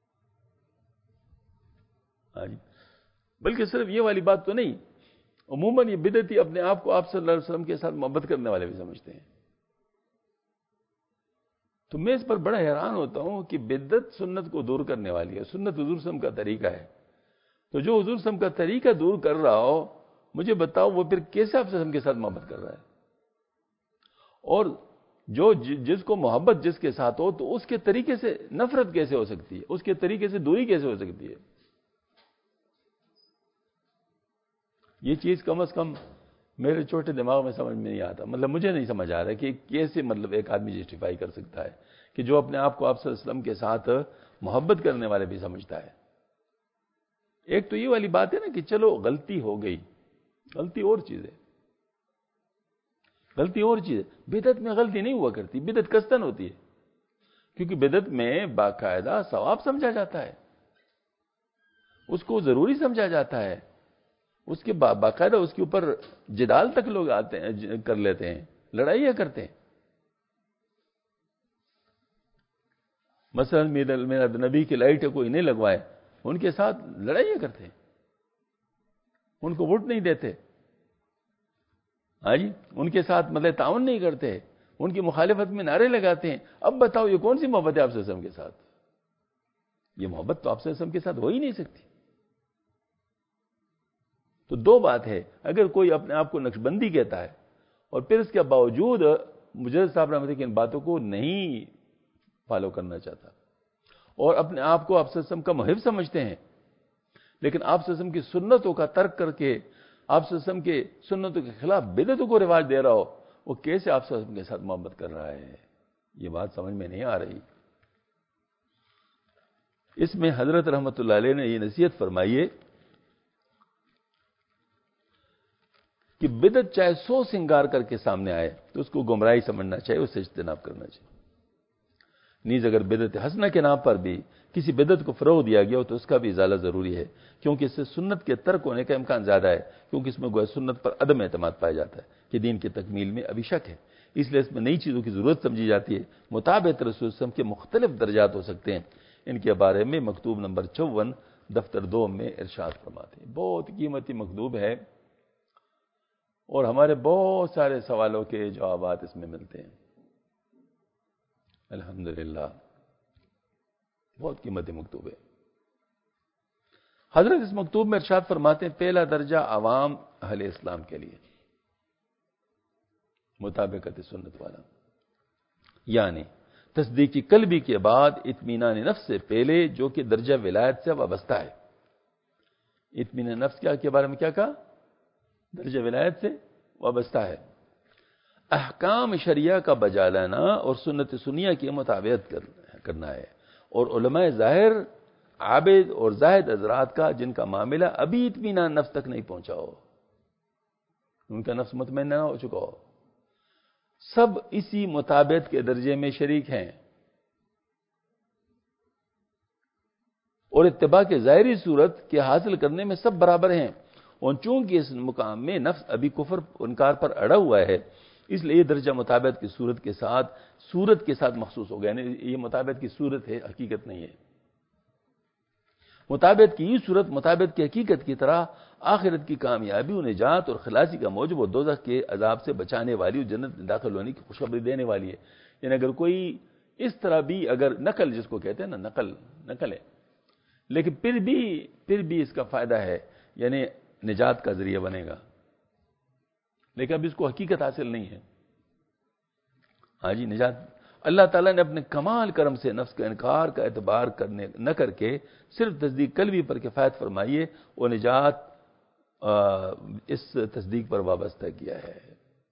ہاں جی، بلکہ صرف یہ والی بات تو نہیں، عموماً یہ بدعتی اپنے آپ کو آپ صلی اللہ علیہ وسلم کے ساتھ محبت کرنے والے بھی سمجھتے ہیں. تو میں اس پر بڑا حیران ہوتا ہوں کہ بدعت سنت کو دور کرنے والی ہے، سنت حضور صلی اللہ علیہ وسلم کا طریقہ ہے. تو جو حضور صلی اللہ علیہ وسلم کا طریقہ دور کر رہا ہو، مجھے بتاؤ وہ پھر کیسے آپ صلی اللہ علیہ وسلم کے ساتھ محبت کر رہا ہے؟ اور جو جس کو محبت جس کے ساتھ ہو تو اس کے طریقے سے نفرت کیسے ہو سکتی ہے، اس کے طریقے سے دوری کیسے ہو سکتی ہے؟ یہ چیز کم از کم میرے چھوٹے دماغ میں سمجھ میں نہیں آتا. مطلب مجھے نہیں سمجھ آ رہا کہ کیسے مطلب ایک آدمی جسٹیفائی کر سکتا ہے کہ جو اپنے آپ کو آپ صلی اللہ علیہ وسلم کے ساتھ محبت کرنے والے بھی سمجھتا ہے. ایک تو یہ والی بات ہے نا کہ چلو غلطی ہو گئی، غلطی اور چیز ہے، غلطی اور چیز ہے. بدعت میں غلطی نہیں ہوا کرتی، بدعت قصدن ہوتی ہے، کیونکہ بدعت میں باقاعدہ ثواب سمجھا جاتا ہے، اس کو ضروری سمجھا جاتا ہے، اس کے باقاعدہ اس کے اوپر جدال تک لوگ آتے ہیں، کر لیتے ہیں، لڑائیاں کرتے ہیں. مثلا میرا نبی کی لائٹ کوئی نہیں لگوائے، ان کے ساتھ لڑائیاں کرتے ہیں، ان کو ووٹ نہیں دیتے، ہاں جی، ان کے ساتھ مطلب تعاون نہیں کرتے، ان کی مخالفت میں نعرے لگاتے ہیں. اب بتاؤ یہ کون سی محبت ہے آپ صلی اللہ علیہ وسلم کے ساتھ؟ یہ محبت تو آپ صلی اللہ علیہ وسلم کے ساتھ ہو ہی نہیں سکتی. تو دو بات ہے، اگر کوئی اپنے آپ کو نقشبندی کہتا ہے اور پھر اس کے باوجود مجدد صاحب رحمۃ اللہ کی ان باتوں کو نہیں فالو کرنا چاہتا اور اپنے آپ کو آپ صلی اللہ علیہ وسلم کا محب سمجھتے ہیں، لیکن آپ صلی اللہ علیہ وسلم کی سنتوں کا ترک کر کے آپ صلی اللہ علیہ وسلم کے سنتوں کے خلاف بدعتوں کو رواج دے رہا ہو، وہ کیسے آپ صلی اللہ علیہ وسلم کے ساتھ محبت کر رہا ہے؟ یہ بات سمجھ میں نہیں آ رہی. اس میں حضرت رحمۃ اللہ علیہ نے یہ نصیحت فرمائی ہے کہ بدعت چاہے سو سنگار کر کے سامنے آئے تو اس کو گمراہی سمجھنا چاہیے، اس سے اجتناب کرنا چاہیے. نیز اگر بدعت حسنہ کے نام پر بھی کسی بدعت کو فروغ دیا گیا ہو تو اس کا بھی ازالہ ضروری ہے، کیونکہ اس سے سنت کے ترک ہونے کا امکان زیادہ ہے، کیونکہ اس میں گویا سنت پر عدم اعتماد پایا جاتا ہے کہ دین کی تکمیل میں ابھی شک ہے. اس لیے اس میں نئی چیزوں کی ضرورت سمجھی جاتی ہے. مطابق رسول صلی اللہ علیہ وسلم کے مختلف درجات ہو سکتے ہیں، ان کے بارے میں مکتوب نمبر چون دفتر دو میں ارشاد فرماتے ہیں. بہت قیمتی مکتوب ہے اور ہمارے بہت سارے سوالوں کے جوابات اس میں ملتے ہیں. الحمدللہ بہت قیمتی مکتوب ہے. حضرت اس مکتوب میں ارشاد فرماتے ہیں پہلا درجہ عوام اہل اسلام کے لیے مطابقت سنت والا، یعنی تصدیقی قلبی کے بعد اطمینان نفس سے پہلے جو کہ درجہ ولایت سے وابستہ ہے. اطمینان نفس کیا کے بارے میں کیا کہا؟ درجہ ولایت سے وابستہ ہے. احکام شریعہ کا بجا لانا اور سنت سنیہ کی مطابقت کرنا ہے، اور علماء ظاہر عابد اور زاہد حضرات کا جن کا معاملہ ابھی اطمینان نفس تک نہیں پہنچا ہو، ان کا نفس مطمئن نہ ہو چکا ہو، سب اسی مطابقت کے درجے میں شریک ہیں اور اتباع کے ظاہری صورت کے حاصل کرنے میں سب برابر ہیں. اور چونکہ اس مقام میں نفس ابھی کفر انکار پر اڑا ہوا ہے، اس لیے یہ درجہ مطابقت کی صورت کے ساتھ صورت کے ساتھ مخصوص ہو گیا، یعنی یہ مطابقت کی صورت ہے، حقیقت نہیں ہے۔ مطابقت کی یہ صورت مطابقت کی حقیقت کی طرح آخرت کی کامیابی و نجات اور خلاصی کا موجب و دوزخ کے عذاب سے بچانے والی اور جنت میں داخل ہونے کی خوشخبری دینے والی ہے۔ یعنی اگر کوئی اس طرح بھی اگر نقل جس کو کہتے ہیں نا نقل نقل ہے، لیکن پھر بھی پھر بھی اس کا فائدہ ہے، یعنی نجات کا ذریعہ بنے گا، لیکن اب اس کو حقیقت حاصل نہیں ہے۔ ہاں جی، نجات اللہ تعالیٰ نے اپنے کمال کرم سے نفس کا انکار کا اعتبار کرنے نہ کر کے صرف تصدیق قلبی پر کفایت فرمائیے اور نجات اس تصدیق پر وابستہ کیا ہے۔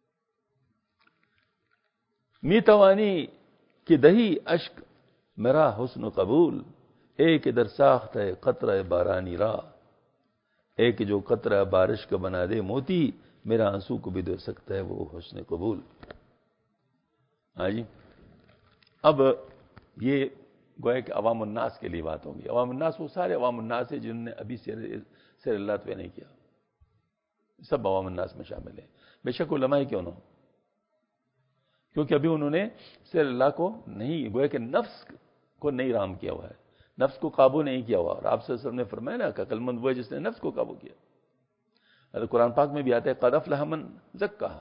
می توانی کہ دہی اشک میرا حسن و قبول، ایک ادھر ساخت ہے قطرہ بارانی راہ، ایک جو قطرہ بارش کا بنا دے موتی، میرا آنسو کو بھی دے سکتا ہے وہ حسن قبول۔ ہاں جی، اب یہ گویا کہ عوام الناس کے لیے بات ہوگی۔ عوام الناس وہ سارے عوام الناس ہیں جنہوں نے ابھی سیر سیر اللہ طے نہیں کیا، سب عوام الناس میں شامل ہیں، بے شک علماء کیوں نہ ہو، کیونکہ ابھی انہوں نے سیر اللہ کو نہیں، گویا کہ نفس کو نہیں رام کیا ہوا ہے، نفس کو قابو نہیں کیا ہوا، اور آپ صلی اللہ علیہ وسلم نے فرمایا نا کہ عقل مند وہ ہے جس نے نفس کو قابو کیا۔ اور قرآن پاک میں بھی آتا ہے قد افلح من زکاہا۔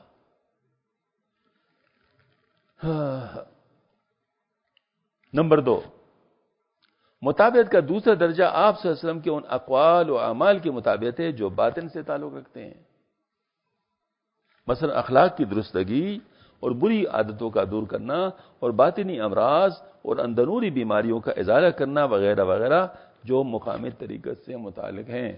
نمبر دو، مطابقت کا دوسرا درجہ آپ صلی اللہ علیہ وسلم کے ان اقوال و اعمال کی مطابقت ہے جو باطن سے تعلق رکھتے ہیں، مثلا اخلاق کی درستگی اور بری عادتوں کا دور کرنا اور باطنی امراض اور اندرونی بیماریوں کا ازالہ کرنا وغیرہ وغیرہ جو مقامی طریقت سے متعلق ہیں۔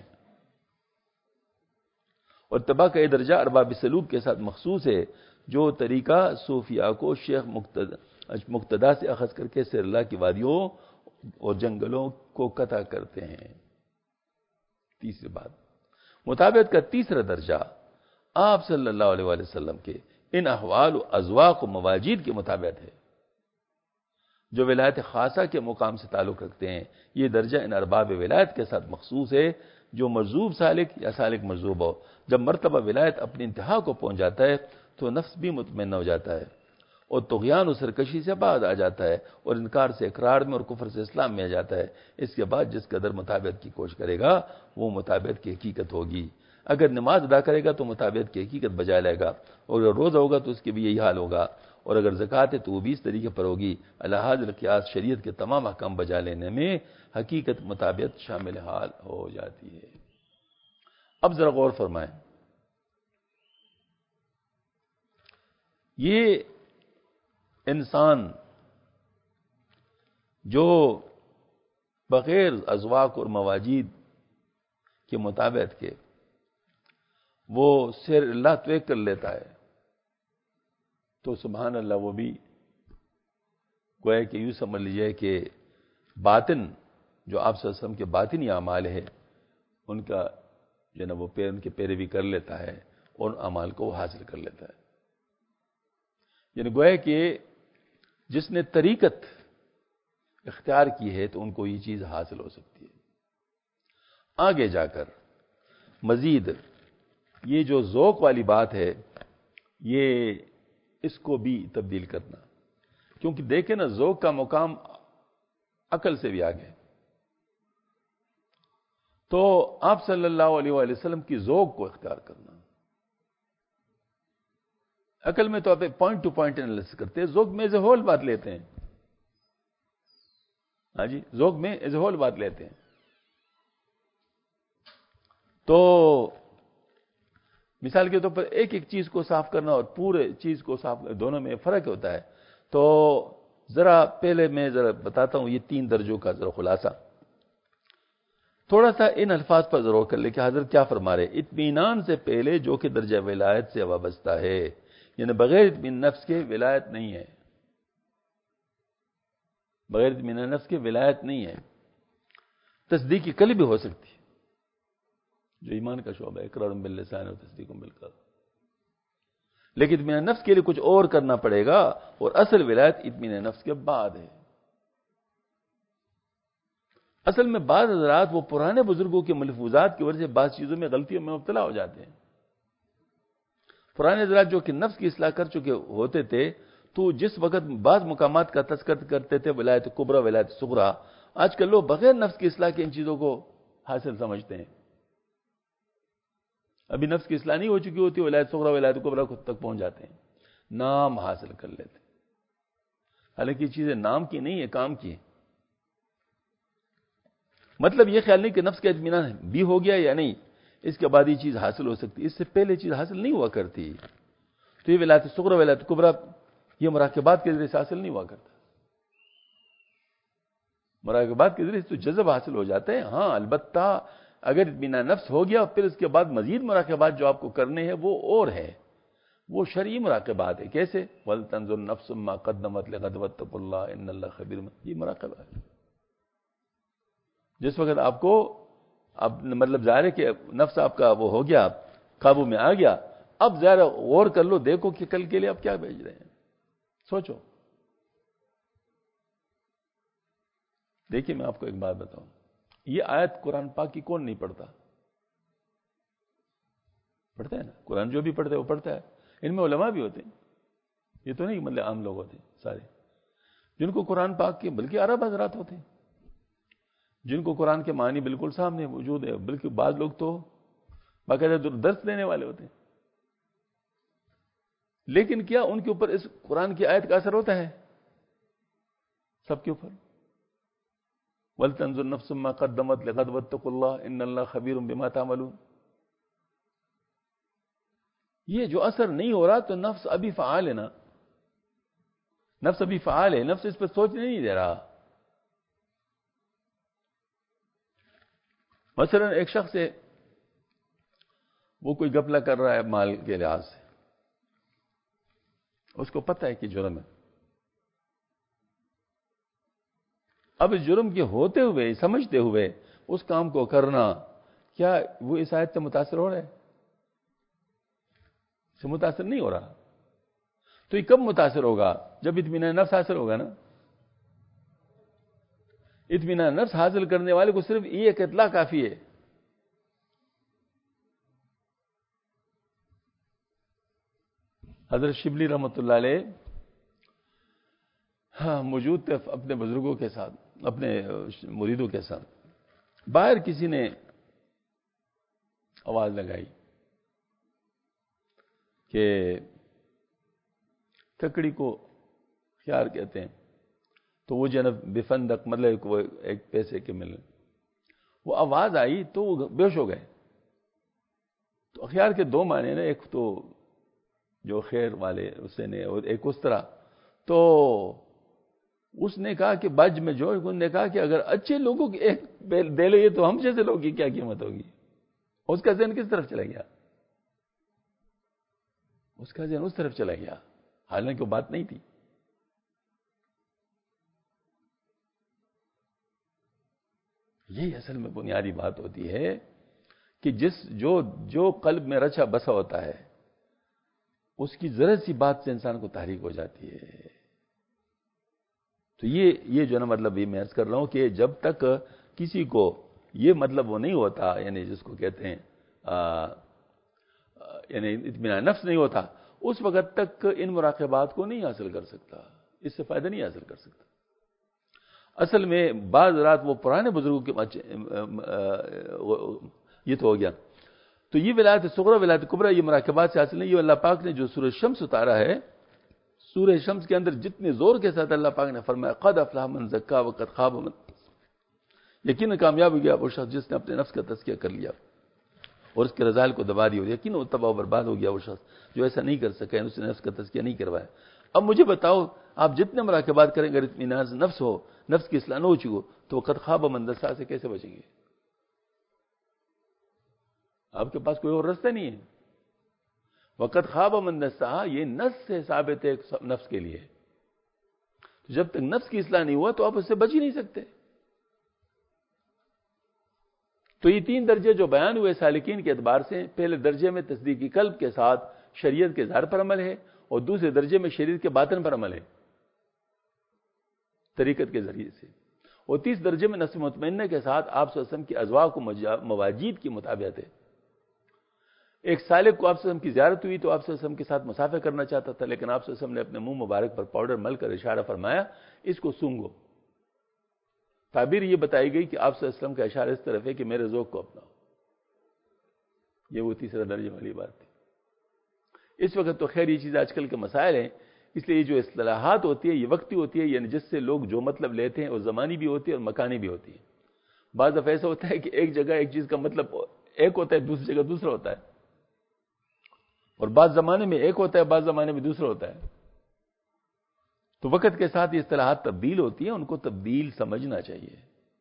اور اتباع کا یہ درجہ ارباب سلوک کے ساتھ مخصوص ہے جو طریقہ صوفیاء کو شیخ مقتدا سے اخذ کر کے سیر اللہ کی وادیوں اور جنگلوں کو قطع کرتے ہیں۔ تیسری بات، مطابقت کا تیسرا درجہ آپ صلی اللہ علیہ وآلہ وسلم کے ان احوال و اذواق و مواجید کی مطابقت ہے جو ولایت خاصہ کے مقام سے تعلق رکھتے ہیں۔ یہ درجہ ان ارباب ولایت کے ساتھ مخصوص ہے جو مرزوب سالک یا سالک مرزوب ہو۔ جب مرتبہ ولایت اپنی انتہا کو پہنچ جاتا ہے تو نفس بھی مطمئن ہو جاتا ہے اور طغیان و سرکشی سے بعد آ جاتا ہے اور انکار سے اقرار میں اور کفر سے اسلام میں آ جاتا ہے۔ اس کے بعد جس قدر مطابقت کی کوشش کرے گا وہ مطابقت کی حقیقت ہوگی۔ اگر نماز ادا کرے گا تو مطابقت کی حقیقت بجا لے گا، اور اگر روزہ ہوگا تو اس کے بھی یہی حال ہوگا، اور اگر زکوٰۃ ہے تو وہ بھی اس طریقے پر ہوگی۔ الحاظ القیاس شریعت کے تمام احکام بجا لینے میں حقیقت مطابقت شامل حال ہو جاتی ہے۔ اب ذرا غور فرمائیں، یہ انسان جو بغیر اذواق اور مواجید کے مطابقت کے وہ سیر اللہ طے کر لیتا ہے تو سبحان اللہ وہ بھی گویا کہ یوں سمجھ لیجیے کہ باطن جو آپ صلی اللہ علیہ وسلم کے باطنی اعمال ہے ان کا جو ہے نا وہ پیر ان کی پیروی کر لیتا ہے اور اعمال کو وہ حاصل کر لیتا ہے۔ یعنی گویا کہ جس نے طریقت اختیار کی ہے تو ان کو یہ چیز حاصل ہو سکتی ہے۔ آگے جا کر مزید یہ جو ذوق والی بات ہے یہ اس کو بھی تبدیل کرنا، کیونکہ دیکھیں نا ذوق کا مقام عقل سے بھی آگے، تو آپ صلی اللہ علیہ وآلہ وسلم کی ذوق کو اختیار کرنا، عقل میں تو آپ پوائنٹ ٹو پوائنٹ انالیسس کرتے ہیں، ذوق میں ایز اے ہول بات لیتے ہیں۔ ہاں جی، ذوق میں ایز اے ہول بات لیتے ہیں۔ تو مثال کے طور پر ایک ایک چیز کو صاف کرنا اور پورے چیز کو صاف کرنا دونوں میں فرق ہوتا ہے۔ تو ذرا پہلے میں ذرا بتاتا ہوں یہ تین درجوں کا ذرا خلاصہ، تھوڑا سا ان الفاظ پر ضرور کر لیں کہ حضرت کیا فرما رہے، اطمینان سے پہلے جو کہ درجہ ولایت سے وابستہ ہے، یعنی بغیر اطمینان نفس کے ولایت نہیں ہے، بغیر اطمینان نفس کے ولایت نہیں ہے۔ تصدیق کی قلب بھی ہو سکتی ہے جو ایمان کا شعبہ ہے، اقرار باللسان و تصدیق بالقلب، لیکن اطمینان نفس کے لیے کچھ اور کرنا پڑے گا، اور اصل ولایت اطمینان نفس کے بعد ہے۔ اصل میں بعض حضرات وہ پرانے بزرگوں کے ملفوظات کی وجہ سے بعض چیزوں میں غلطیوں میں مبتلا ہو جاتے ہیں. پرانے حضرات جو کہ نفس کی اصلاح کر چکے ہوتے تھے تو جس وقت بعض مقامات کا تذکر کرتے تھے ولایت کبریٰ ولایت صغریٰ، آج کل لوگ بغیر نفس کی اصلاح کے ان چیزوں کو حاصل سمجھتے ہیں. ابھی نفس کی اصلاح نہیں ہو چکی ہوتی، ولایت صغریٰ ولایت کبریٰ تک پہنچ جاتے ہیں، نام حاصل کر لیتے ہیں. حالانکہ یہ چیزیں نام کی نہیں ہے، کام کی ہے. مطلب یہ خیال نہیں کہ نفس کا اطمینان بھی ہو گیا یا نہیں، اس کے بعد یہ چیز حاصل ہو سکتی، اس سے پہلے چیز حاصل نہیں ہوا کرتی. تو یہ ولایت صغریٰ ولایت کبریٰ یہ مراقبات کے ذریعے سے حاصل نہیں ہوا کرتا. مراقبات کے ذریعے سے تو جذب حاصل ہو جاتا ہے. ہاں البتہ اگر اطمینان نفس ہو گیا پھر اس کے بعد مزید مراقبات جو آپ کو کرنے ہیں وہ اور ہے، وہ شرعی مراقبات ہے. کیسے؟ وَلْتَنْظُرْ نَفْسٌ مَّا قَدَّمَتْ لِغَدٍ وَاتَّقُوا اللَّهَ إِنَّ اللَّهَ خَبِيرٌ بِمَا تعْمَلُونَ. یہ مراقبہ ہے. جس وقت آپ کو اب مطلب ظاہر ہے کہ نفس آپ کا وہ ہو گیا، قابو میں آ گیا، اب ذرا غور کر لو، دیکھو کہ کل کے لیے آپ کیا بھیج رہے ہیں، سوچو. دیکھیے میں آپ کو ایک بات بتاؤں، یہ آیت قرآن پاک کی کون نہیں پڑھتا؟ پڑھتا ہے نا. قرآن جو بھی پڑھتا ہے وہ پڑھتا ہے. ان میں علماء بھی ہوتے ہیں، یہ تو نہیں مطلب عام لوگ ہوتے ہیں سارے جن کو قرآن پاک کے، بلکہ عرب حضرات ہوتے ہیں جن کو قرآن کے معنی بالکل سامنے موجود ہے، بلکہ بعض لوگ تو باقاعدہ درس دینے والے ہوتے ہیں. لیکن کیا ان کے اوپر اس قرآن کی آیت کا اثر ہوتا ہے؟ سب کے اوپر. وَلْتَنْظُرْ نَفْسٌ مَّا قَدَّمَتْ لِغَدٍ وَاتَّقُوا اللَّهَ إِنَّ اللَّهَ خَبِيرٌ بِمَا تَعْمَلُونَ. یہ جو اثر نہیں ہو رہا تو نفس ابھی فعال ہے نا، نفس ابھی فعال ہے، نفس اس پر سوچنے نہیں دے رہا. مثلا ایک شخص ہے، وہ کوئی گپلا کر رہا ہے مال کے لحاظ سے، اس کو پتہ ہے کہ جرم ہے. اب اس جرم کے ہوتے ہوئے، سمجھتے ہوئے اس کام کو کرنا، کیا وہ اس آیت سے متاثر ہو رہا ہے؟ سے متاثر نہیں ہو رہا. تو یہ کب متاثر ہوگا؟ جب اطمینان نفس حاصل ہوگا نا. اطمینان نفس حاصل کرنے والے کو صرف یہ ایک اطلاع کافی ہے. حضرت شبلی رحمۃ اللہ علیہ ہاں موجود تھے اپنے بزرگوں کے ساتھ، اپنے مریدوں کے ساتھ. باہر کسی نے آواز لگائی کہ ککڑی کو خیار کہتے ہیں، تو وہ جنب بفندق مطلب وہ ایک پیسے کے ملے. وہ آواز آئی تو وہ بے ہوش ہو گئے. تو خیار کے دو معنی نا، ایک تو جو خیر والے اسے نے، اور ایک اس طرح. تو اس نے کہا کہ بج میں جو انہوں نے کہا کہ اگر اچھے لوگوں کی ایک دے لے تو ہم جیسے لوگوں کی کیا قیمت ہوگی. اس کا ذہن کس طرف چلا گیا؟ اس کا ذہن اس طرف چلا گیا، حالانکہ وہ بات نہیں تھی. یہی اصل میں بنیادی بات ہوتی ہے کہ جس جو جو قلب میں رچا بسا ہوتا ہے اس کی ذرا سی بات سے انسان کو تحریک ہو جاتی ہے. تو یہ یہ جو ہے نا مطلب یہ میں عرض کر رہا ہوں کہ جب تک کسی کو یہ مطلب وہ نہیں ہوتا، یعنی جس کو کہتے ہیں آ, یعنی اطمینان نفس نہیں ہوتا، اس وقت تک ان مراقبات کو نہیں حاصل کر سکتا، اس سے فائدہ نہیں حاصل کر سکتا. اصل میں بعض رات وہ پرانے بزرگوں کے یہ تو ہو گیا. تو یہ ولایت صغریٰ ولایت کبریٰ یہ مراقبات سے حاصل نہیں. یہ اللہ پاک نے جو سورہ شمس اتارا ہے، سورہ شمس کے اندر جتنے زور کے ساتھ اللہ پاک نے فرمایا قد افلح من زکا وقد خاب من، یقینا کامیاب ہو گیا وہ شخص جس نے اپنے نفس کا تزکیہ کر لیا اور اس کے رذائل کو دبا دی، اور یقینا تباہ و برباد ہو گیا وہ شخص جو ایسا نہیں کر سکا، اس نے نفس کا تزکیہ نہیں کروایا. اب مجھے بتاؤ، آپ جتنے مراقبات کریں اگر اطمینان نفس ہو، نفس کی اصلاح نہ ہو چکی ہو، تو وقد خاب من دسا سے کیسے بچیں گے؟ آپ کے پاس کوئی اور راستہ نہیں ہے. وقت خواب من دسا یہ نفس سے ثابت ہے نفس کے لیے. جب تک نفس کی اصلاح نہیں ہوا تو آپ اس سے بچ ہی نہیں سکتے. تو یہ تین درجے جو بیان ہوئے سالکین کے اعتبار سے، پہلے درجے میں تصدیقی قلب کے ساتھ شریعت کے اظہار پر عمل ہے، اور دوسرے درجے میں شریعت کے باطن پر عمل ہے طریقت کے ذریعے سے، اور تیس درجے میں نفس مطمئنہ کے ساتھ آپ صلی اللہ علیہ وسلم کی ازواج کو مواجید کی مطابقت ہے. ایک سالک کو آپ صلی اللہ علیہ وسلم کی زیارت ہوئی تو آپ صلی اللہ علیہ وسلم کے ساتھ مسافہ کرنا چاہتا تھا، لیکن آپ صلی اللہ علیہ وسلم نے اپنے منہ مبارک پر پاؤڈر مل کر اشارہ فرمایا اس کو سونگو. تعبیر یہ بتائی گئی کہ آپ صلی اللہ علیہ وسلم کا اشارہ اس طرف ہے کہ میرے ذوق کو اپناؤ. یہ وہ تیسرا درجے والی بات تھی. اس وقت تو خیر یہ چیز آج کل کے مسائل ہیں، اس لیے جو اصطلاحات ہوتی ہے یہ وقتی ہوتی ہے، یعنی جس سے لوگ جو مطلب لیتے ہیں وہ زمانی بھی ہوتی ہے اور مکانی بھی ہوتی ہے. بعض دفعہ ایسا ہوتا ہے کہ ایک جگہ ایک چیز کا مطلب ایک ہوتا ہے، دوسری جگہ دوسرا ہوتا ہے، اور بعض زمانے میں ایک ہوتا ہے، بعض زمانے میں دوسرا ہوتا ہے. تو وقت کے ساتھ یہ اصطلاحات تبدیل ہوتی ہیں، ان کو تبدیل سمجھنا چاہیے.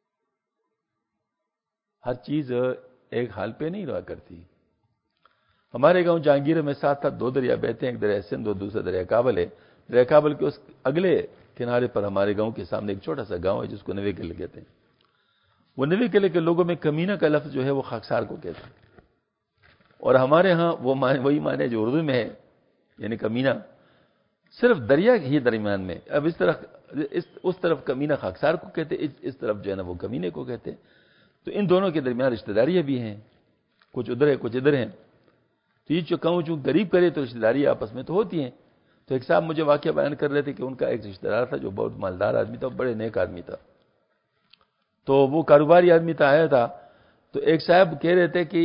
ہر چیز ایک حال پہ نہیں رہا کرتی. ہمارے گاؤں جہانگیر میں ساتھ ساتھ دو دریا بہتے ہیں، ایک دریا سندھ اور دوسرا دریا کابل ہے. دریا کابل کے اس اگلے کنارے پر ہمارے گاؤں کے سامنے ایک چھوٹا سا گاؤں ہے جس کو نوے قلعے کہتے ہیں. وہ نوے قلعے کے لوگوں میں کمینہ کا لفظ جو ہے وہ خاکسار کو کہتے ہیں، اور ہمارے ہاں وہ معنی وہی معنی جو اردو میں ہے، یعنی کمینہ صرف دریا ہی درمیان میں. اب اس طرح اس, اس طرف کمینہ خاکسار کو کہتے ہیں، اس, اس طرف جو ہے نا وہ کمینے کو کہتے ہیں. تو ان دونوں کے درمیان رشتہ داریاں بھی ہیں، کچھ ادھر ہے کچھ ادھر ہیں. تو یہ جو کہوں چونکہ غریب کرے تو رشتہ داری آپس میں تو ہوتی ہیں. تو ایک صاحب مجھے واقعہ بیان کر رہے تھے کہ ان کا ایک رشتہ دار تھا جو بہت مالدار آدمی تھا، بڑے نیک آدمی تھا. تو وہ کاروباری آدمی تھا، آیا تھا. تو ایک صاحب کہہ رہے تھے کہ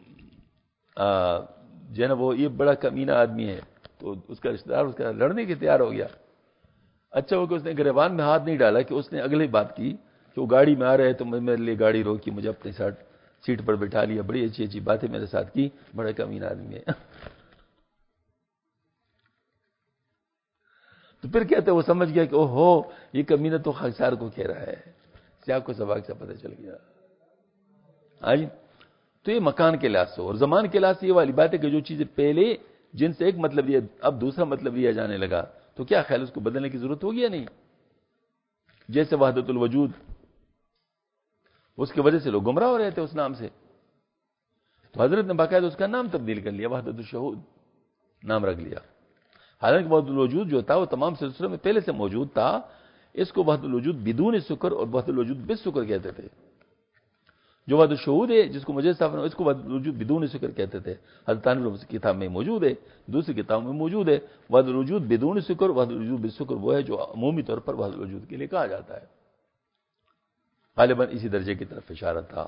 جو ہے نا وہ یہ بڑا کمینہ آدمی ہے. تو اس کا رشتہ دار اس کا لڑنے کے تیار ہو گیا. اچھا وہ کہ اس نے گریبان میں ہاتھ نہیں ڈالا کہ اس نے اگلی بات کی کہ وہ گاڑی میں آ رہے تو میرے لیے گاڑی روکی، مجھے اپنے ساتھ سیٹ پر بٹھا لیا، بڑی اچھی اچھی باتیں میرے ساتھ کی، بڑا کمینہ آدمی ہے. تو پھر کہتے وہ سمجھ گیا کہ او ہو یہ کمینہ تو خاکسار کو کہہ رہا ہے. سیاق کو سباق سے پتہ چل گیا. آج تو یہ مکان کے لحاظ سے اور زمان کے لحاظ سے یہ والی بات ہے کہ جو چیزیں پہلے جن سے ایک مطلب لیا اب دوسرا مطلب لیا جانے لگا تو کیا خیال اس کو بدلنے کی ضرورت ہوگی یا نہیں؟ جیسے وحدت الوجود، اس کی وجہ سے لوگ گمراہ ہو رہے تھے اس نام سے، تو حضرت نے باقاعدہ اس کا نام تبدیل کر لیا، وحدت الشہود نام رکھ لیا. حالانکہ وحدت الوجود جو تھا وہ تمام سلسلوں میں پہلے سے موجود تھا. اس کو وحدت الوجود بدون شکر اور وحدت الوجود بالشکر کہتے تھے. جو وحدت الشہود ہے جس کو مجھے صاحب اس کو وحدت الوجود بدون شکر کہتے تھے. حضرت کی کتاب میں موجود ہے، دوسری کتابوں میں موجود ہے. وحدت الوجود بدون شکر، وحدت الوجود بالشکر وہ ہے جو عمومی طور پر وحدت الوجود کے لیے کہا جاتا ہے. غالباً اسی درجے کی طرف اشارہ تھا.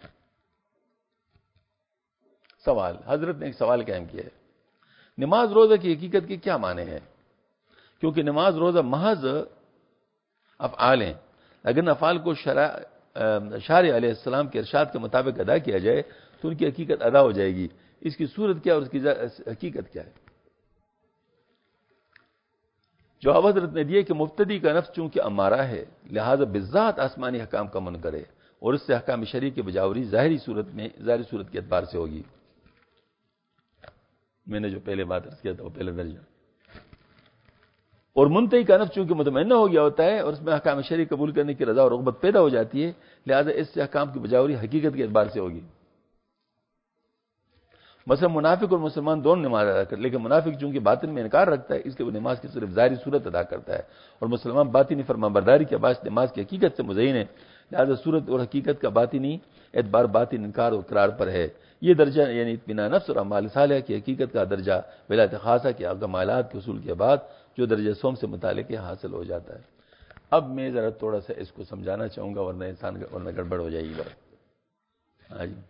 سوال حضرت نے ایک سوال قائم کیا ہے، نماز روزہ کی حقیقت کے کیا معنی ہے؟ کیونکہ نماز روزہ محض افعال ہیں. اگر افعال کو شارع علیہ السلام کے ارشاد کے مطابق ادا کیا جائے تو ان کی حقیقت ادا ہو جائے گی. اس کی صورت کیا اور اس کی حقیقت کیا ہے؟ جواب حضرت نے دیا کہ مبتدی کا نفس چونکہ امارہ ہے لہذا بذات آسمانی حکام کا من کرے اور اس سے احکام شرعی کی بجاوری ظاہری صورت میں ظاہری صورت کے اعتبار سے ہوگی. میں نے جو پہلے بات عرض کیا تھا وہ پہلے درجہ. اور منتہی کا نفس چونکہ مطمئنہ ہو گیا ہوتا ہے اور اس میں احکام شرعی قبول کرنے کی رضا اور رغبت پیدا ہو جاتی ہے لہذا اس سے احکام کی بجاوری حقیقت کے اعتبار سے ہوگی. مثلا منافق اور مسلمان دونوں نماز ادا کرتے، لیکن منافق چونکہ باطن میں انکار رکھتا ہے اس لیے وہ نماز کی صرف ظاہری صورت ادا کرتا ہے، اور مسلمان باطنی فرمانبرداری کے باعث نماز کی حقیقت سے مزین ہے لہذا صورت اور حقیقت کا باطنی اعتبار باطن انکار اور اقرار پر ہے. یہ درجہ یعنی اطمینان نفس اور اعمال صالحہ کی حقیقت کا درجہ ولایت خاصہ کے کمالات کے حصول کے بعد جو درجہ سوم سے متعلق ہے حاصل ہو جاتا ہے. اب میں ذرا تھوڑا سا اس کو سمجھانا چاہوں گا ورنہ انسان ورنہ گڑبڑ ہو جائے گی بات. ہاں جی،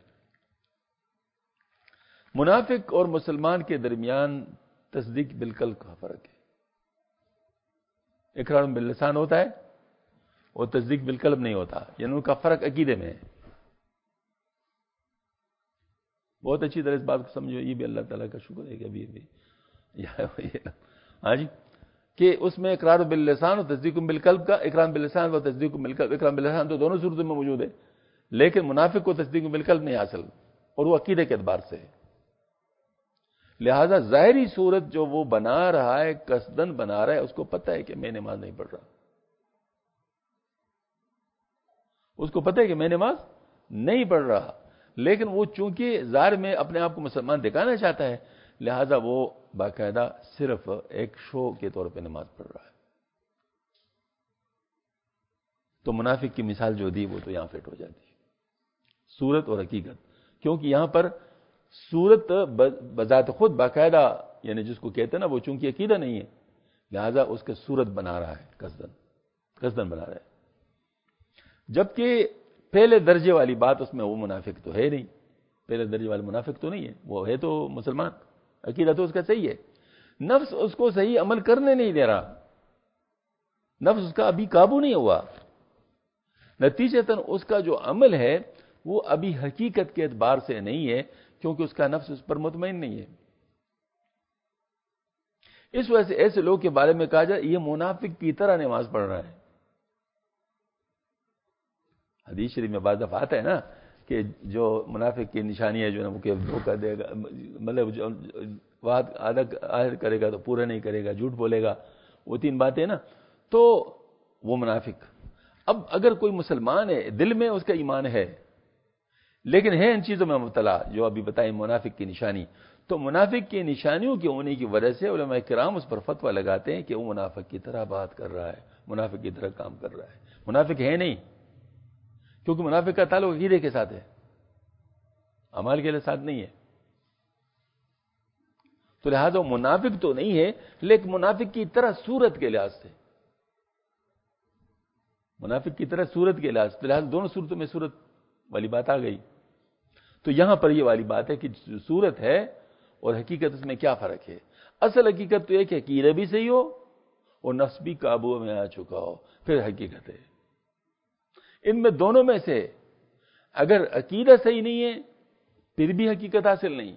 منافق اور مسلمان کے درمیان تصدیق بالقلب کا فرق ہے. اقرار باللسان ہوتا ہے اور تصدیق بالقلب نہیں ہوتا، یعنی ان کا فرق عقیدے میں ہے. بہت اچھی طرح اس بات کو سمجھو، یہ بھی اللہ تعالیٰ کا شکر ہے کہ ابھی ابھی ہاں جی کہ اس میں اقرار باللسان اور تصدیق بالقلب کا، اقرار باللسان و تصدیق بالقلب، اقرار باللسان تو دونوں صورتوں میں موجود ہے، لیکن منافق کو تصدیق بالقلب نہیں حاصل اور وہ عقیدے کے اعتبار سے ہے. لہذا ظاہری صورت جو وہ بنا رہا ہے قصدن بنا رہا ہے، اس کو پتہ ہے کہ میں نماز نہیں پڑھ رہا، اس کو پتہ ہے کہ میں نماز نہیں پڑھ رہا، لیکن وہ چونکہ ظاہر میں اپنے آپ کو مسلمان دکھانا چاہتا ہے لہذا وہ باقاعدہ صرف ایک شو کے طور پہ نماز پڑھ رہا ہے. تو منافق کی مثال جو دی وہ تو یہاں فٹ ہو جاتی ہے، صورت اور حقیقت، کیونکہ یہاں پر صورت بذات خود باقاعدہ، یعنی جس کو کہتے ہیں نا وہ چونکہ عقیدہ نہیں ہے، لہذا اس کے صورت بنا رہا ہے، قصدن قصدن بنا رہا ہے، جبکہ پہلے درجے والی بات اس میں وہ منافق تو ہے نہیں، پہلے درجے والا منافق تو نہیں ہے، وہ ہے تو مسلمان، عقیدہ تو اس کا صحیح ہے، نفس اس کو صحیح عمل کرنے نہیں دے رہا، نفس اس کا ابھی قابو نہیں ہوا، نتیجتاً اس کا جو عمل ہے وہ ابھی حقیقت کے اعتبار سے نہیں ہے، کیونکہ اس کا نفس اس پر مطمئن نہیں ہے۔ اس وجہ سے ایسے لوگ کے بارے میں کہا جائے یہ منافق کی طرح نماز پڑھ رہا ہے۔ حدیث شریف میں بعض دفعہ آتا ہے نا کہ جو منافق کی نشانی ہے جو نا وہ کہ دھوکہ دے گا، مطلب جو وعد عہد کرے گا تو پورا نہیں کرے گا، جھوٹ بولے گا، وہ تین باتیں نا، تو وہ منافق۔ اب اگر کوئی مسلمان ہے، دل میں اس کا ایمان ہے، لیکن ہے ان چیزوں میں مبتلا جو ابھی بتائیں منافق کی نشانی، تو منافق کی نشانیوں کے ہونے کی وجہ سے علماء کرام اس پر فتویٰ لگاتے ہیں کہ وہ منافق کی طرح بات کر رہا ہے، منافق کی طرح کام کر رہا ہے، منافق ہے نہیں، کیونکہ منافق کا تعلق عقیدے کے ساتھ ہے، اعمال کے ساتھ نہیں ہے، تو لہذا وہ منافق تو نہیں ہے، لیکن منافق کی طرح صورت کے لحاظ سے، منافق کی طرح صورت کے لحاظ سے، لہذا دونوں صورتوں میں صورت والی بات آ گئی۔ تو یہاں پر یہ والی بات ہے کہ صورت ہے اور حقیقت اس میں کیا فرق ہے؟ اصل حقیقت تو ایک عقیدہ بھی صحیح ہو اور نفس بھی قابو میں آ چکا ہو، پھر حقیقت ہے۔ ان میں دونوں میں سے اگر عقیدہ صحیح نہیں ہے پھر بھی حقیقت حاصل نہیں،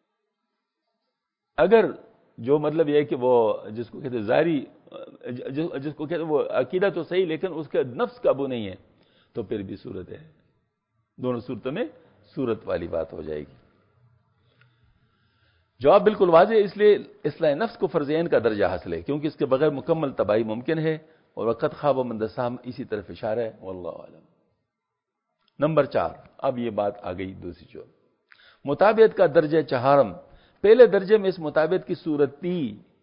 اگر جو مطلب یہ ہے کہ وہ جس کو کہتے ہیں ظاہری، جس کو کہتے ہیں وہ عقیدہ تو صحیح لیکن اس کا نفس قابو نہیں ہے، تو پھر بھی صورت ہے، دونوں صورتوں میں صورت والی بات ہو جائے گی۔ جواب بالکل واضح ہے، اس لیے اصلاح نفس کو فرض عین کا درجہ حاصل ہے، کیونکہ اس کے بغیر مکمل تباہی ممکن ہے، اور وقت خواب و مندسام اسی طرف اشارہ ہے، واللہ اعلم۔ نمبر چار، اب یہ بات آ گئی دوسری جو مطابعت کا درجہ چہارم، پہلے درجے میں اس مطابعت کی صورت تھی،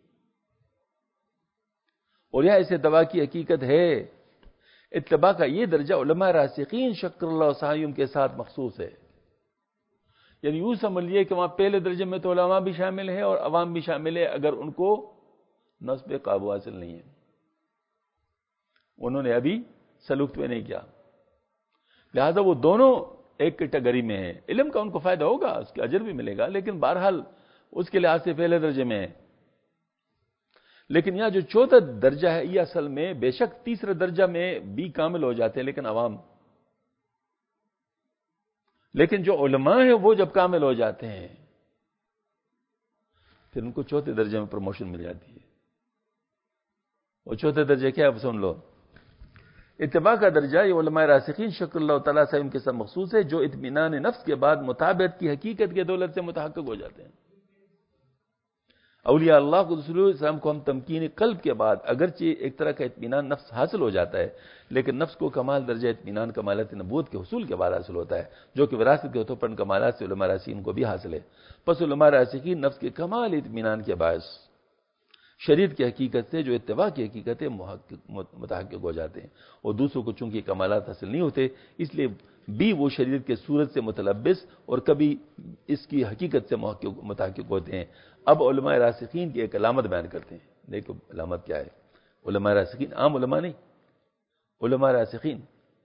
اور یہاں اسے اتباع کی حقیقت ہے۔ اتباع کا یہ درجہ علماء راسخین شکر اللہ سعیہم کے ساتھ مخصوص ہے، یعنی یوں سمجھ لیے کہ وہاں پہلے درجے میں تو علماء بھی شامل ہیں اور عوام بھی شامل ہے، اگر ان کو نفس پہ قابو حاصل نہیں ہے، انہوں نے ابھی سلوک پہ نہیں کیا، لہذا وہ دونوں ایک کیٹیگری میں ہیں، علم کا ان کو فائدہ ہوگا، اس کے اجر بھی ملے گا، لیکن بہرحال اس کے لحاظ سے پہلے درجے میں ہے۔ لیکن یہاں جو چوتھا درجہ ہے یہ اصل میں بے شک تیسرے درجہ میں بھی کامل ہو جاتے ہیں لیکن عوام، لیکن جو علماء ہیں وہ جب کامل ہو جاتے ہیں پھر ان کو چوتھے درجے میں پروموشن مل جاتی ہے۔ وہ چوتھے درجے کیا ہے سن لو، اتباع کا درجہ یہ علماء راسخین شکر اللہ تعالیٰ سے ان کے ساتھ مخصوص ہے، جو اطمینان نفس کے بعد مطابعت کی حقیقت کے دولت سے متحقق ہو جاتے ہیں۔ اولیاء اللہ کو رسول اللہ السلام کو ہم تمکین قلب کے بعد اگرچہ ایک طرح کا اطمینان نفس حاصل ہو جاتا ہے، لیکن نفس کو کمال درجہ اطمینان کمالات نبوت کے حصول کے بعد حاصل ہوتا ہے، جو کہ وراثت کے طور پر کمالات سے علماء راسخین کو بھی حاصل ہے۔ پس علماء راسخین نفس کے کمال اطمینان کے باعث شریعت کی حقیقت سے جو اتباع کی حقیقت ہے متحقق ہو جاتے ہیں، اور دوسروں کو چونکہ کمالات حاصل نہیں ہوتے اس لیے بھی وہ شریعت کے صورت سے متلبس اور کبھی اس کی حقیقت سے متحقق ہوتے ہیں۔ اب علماء راسخین کی ایک علامت بیان کرتے ہیں، دیکھو علامت کیا ہے۔ علماء راسخین عام علماء نہیں، علماء راسخین۔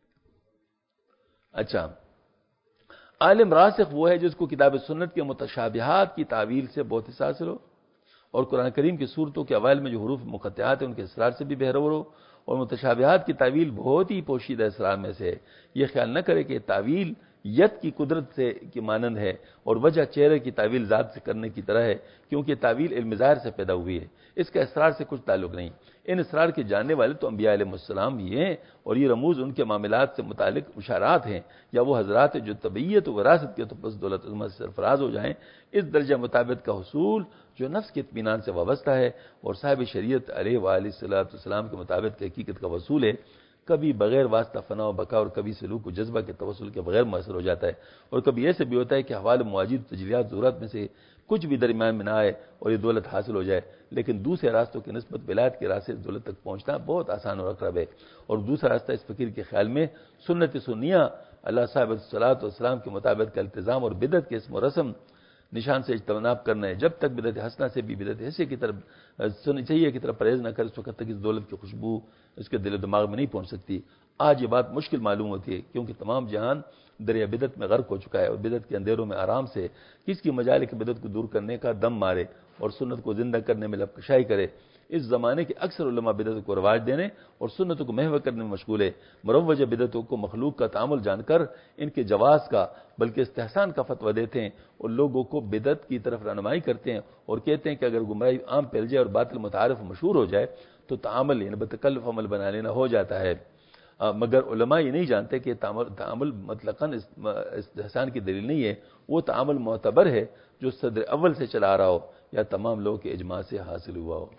اچھا، عالم راسخ وہ ہے جس کو کتاب سنت کے متشابہات کی تعویل سے بہت حصہ حاصل ہو، اور قرآن کریم کی صورتوں کے اوائل میں جو حروف مقطعات ہیں ان کے اسرار سے بھی بہرور ہو، اور متشابہات کی تعویل بہت ہی پوشیدہ اسرار میں سے ہے۔ یہ خیال نہ کرے کہ تعویل ید کی قدرت سے کی مانند ہے اور وجہ چہرے کی تعویل ذات سے کرنے کی طرح ہے، کیونکہ تعویل علم ظاہر سے پیدا ہوئی ہے، اس کا اسرار سے کچھ تعلق نہیں۔ ان اسرار کے جاننے والے تو انبیاء علیہ السلام ہی ہیں، اور یہ رموز ان کے معاملات سے متعلق اشارات ہیں، یا وہ حضرات جو طبعیت و وراثت کے توپس دولت عظمہ سے سرفراز ہو جائیں۔ اس درجہ مطابق کا حصول جو نفس کے اطمینان سے وابستہ ہے اور صاحب شریعت علیہ وآلہ السلام کے مطابق حقیقت کا وصول ہے، کبھی بغیر واسطہ فنا و بقا اور کبھی سلوک و جذبہ کے توسل کے بغیر مؤثر ہو جاتا ہے، اور کبھی ایسے بھی ہوتا ہے کہ حوال مواجد تجلیات ضرورت میں سے کچھ بھی درمیان میں نہ آئے اور یہ دولت حاصل ہو جائے. لیکن دوسرے راستوں کی نسبت ولایت کے راستے اس دولت تک پہنچنا بہت آسان اور اقرب ہے. اور دوسرا راستہ اس فقیر کے خیال میں سنت سنیہ اللہ صاحب الصلاۃ والسلام کے مطابق کا التزام اور بدعت کے اسم و رسم نشان سے اجتناب کرنا ہے. جب تک بدعت حسنہ سے بھی بدعت حسیہ کی طرف سنی چاہیے کی طرف پرہیز نہ کرے اس وقت تک اس دولت کی خوشبو اس کے دل و دماغ میں نہیں پہنچ سکتی. آج یہ بات مشکل معلوم ہوتی ہے کیونکہ تمام جہان دریا بدعت میں غرق ہو چکا ہے اور بدعت کے اندھیروں میں آرام سے کس کی مجال کہ بدعت کو دور کرنے کا دم مارے اور سنت کو زندہ کرنے میں لبکشائی کرے. اس زمانے کے اکثر علماء بدعت کو رواج دینے اور سنت کو محو کرنے میں مشغول ہے. مروجہ بدعتوں کو مخلوق کا تعامل جان کر ان کے جواز کا بلکہ استحسان کا فتویٰ دیتے ہیں اور لوگوں کو بدعت کی طرف رہنمائی کرتے ہیں اور کہتے ہیں کہ اگر گمراہی عام پھیل جائے اور باطل متعارف مشہور ہو جائے تو تعامل یعنی بتکلف عمل بنا لینا ہو جاتا ہے. مگر علماء یہ نہیں جانتے کہ تعامل مطلقاً استحسان کی دلیل نہیں ہے. وہ تعامل معتبر ہے جو صدر اول سے چلا رہا ہو یا تمام لوگوں کے اجماع سے حاصل ہوا ہو.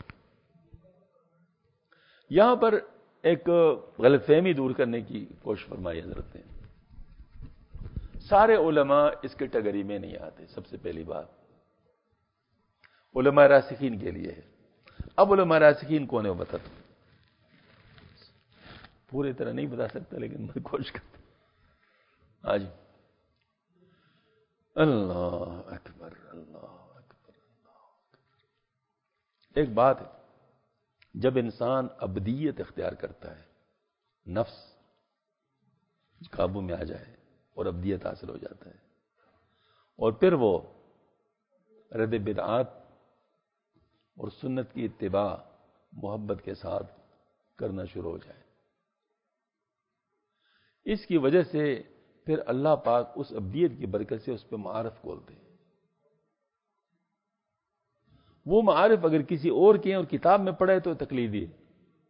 یہاں پر ایک غلط فہمی دور کرنے کی کوشش فرمائی حضرت نے. سارے علماء اس کیٹیگری میں نہیں آتے. سب سے پہلی بات علماء راسخین کے لیے ہے. اب علماء راسخین کون ہے وہ بتا دو. پوری طرح نہیں بتا سکتا لیکن میں کوشش کرتا ہوں. آج اللہ اکبر اللہ اکبر اللہ اکبر. ایک بات ہے جب انسان ابدیت اختیار کرتا ہے نفس قابو میں آ جائے اور ابدیت حاصل ہو جاتا ہے اور پھر وہ رد بدعات اور سنت کی اتباع محبت کے ساتھ کرنا شروع ہو جائے اس کی وجہ سے پھر اللہ پاک اس ابدیت کی برکت سے اس پہ معارف کھولتے ہیں. وہ معارف اگر کسی اور کے اور کتاب میں پڑھے تو تقلیدی ہے.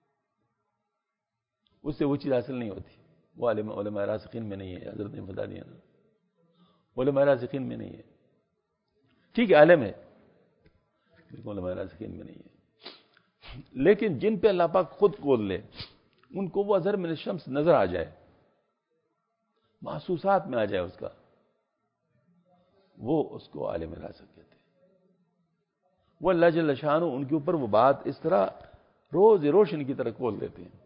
اس سے وہ چیز حاصل نہیں ہوتی. وہ علماء راسخین میں نہیں ہے. حضرت نے بتا دیا نا علماء راسخین میں نہیں ہے. ٹھیک ہے عالم ہے لیکن علماء راسخین میں نہیں ہے. لیکن جن پہ اللہ پاک خود کھول لے ان کو وہ اظہر من الشمس نظر آ جائے محسوسات میں آ جائے اس کا وہ اس کو عالم راسخ کہتے ہیں. وہ اللہ جل شانہ ان کے اوپر وہ بات اس طرح روز روشن کی طرح کھول دیتے ہیں.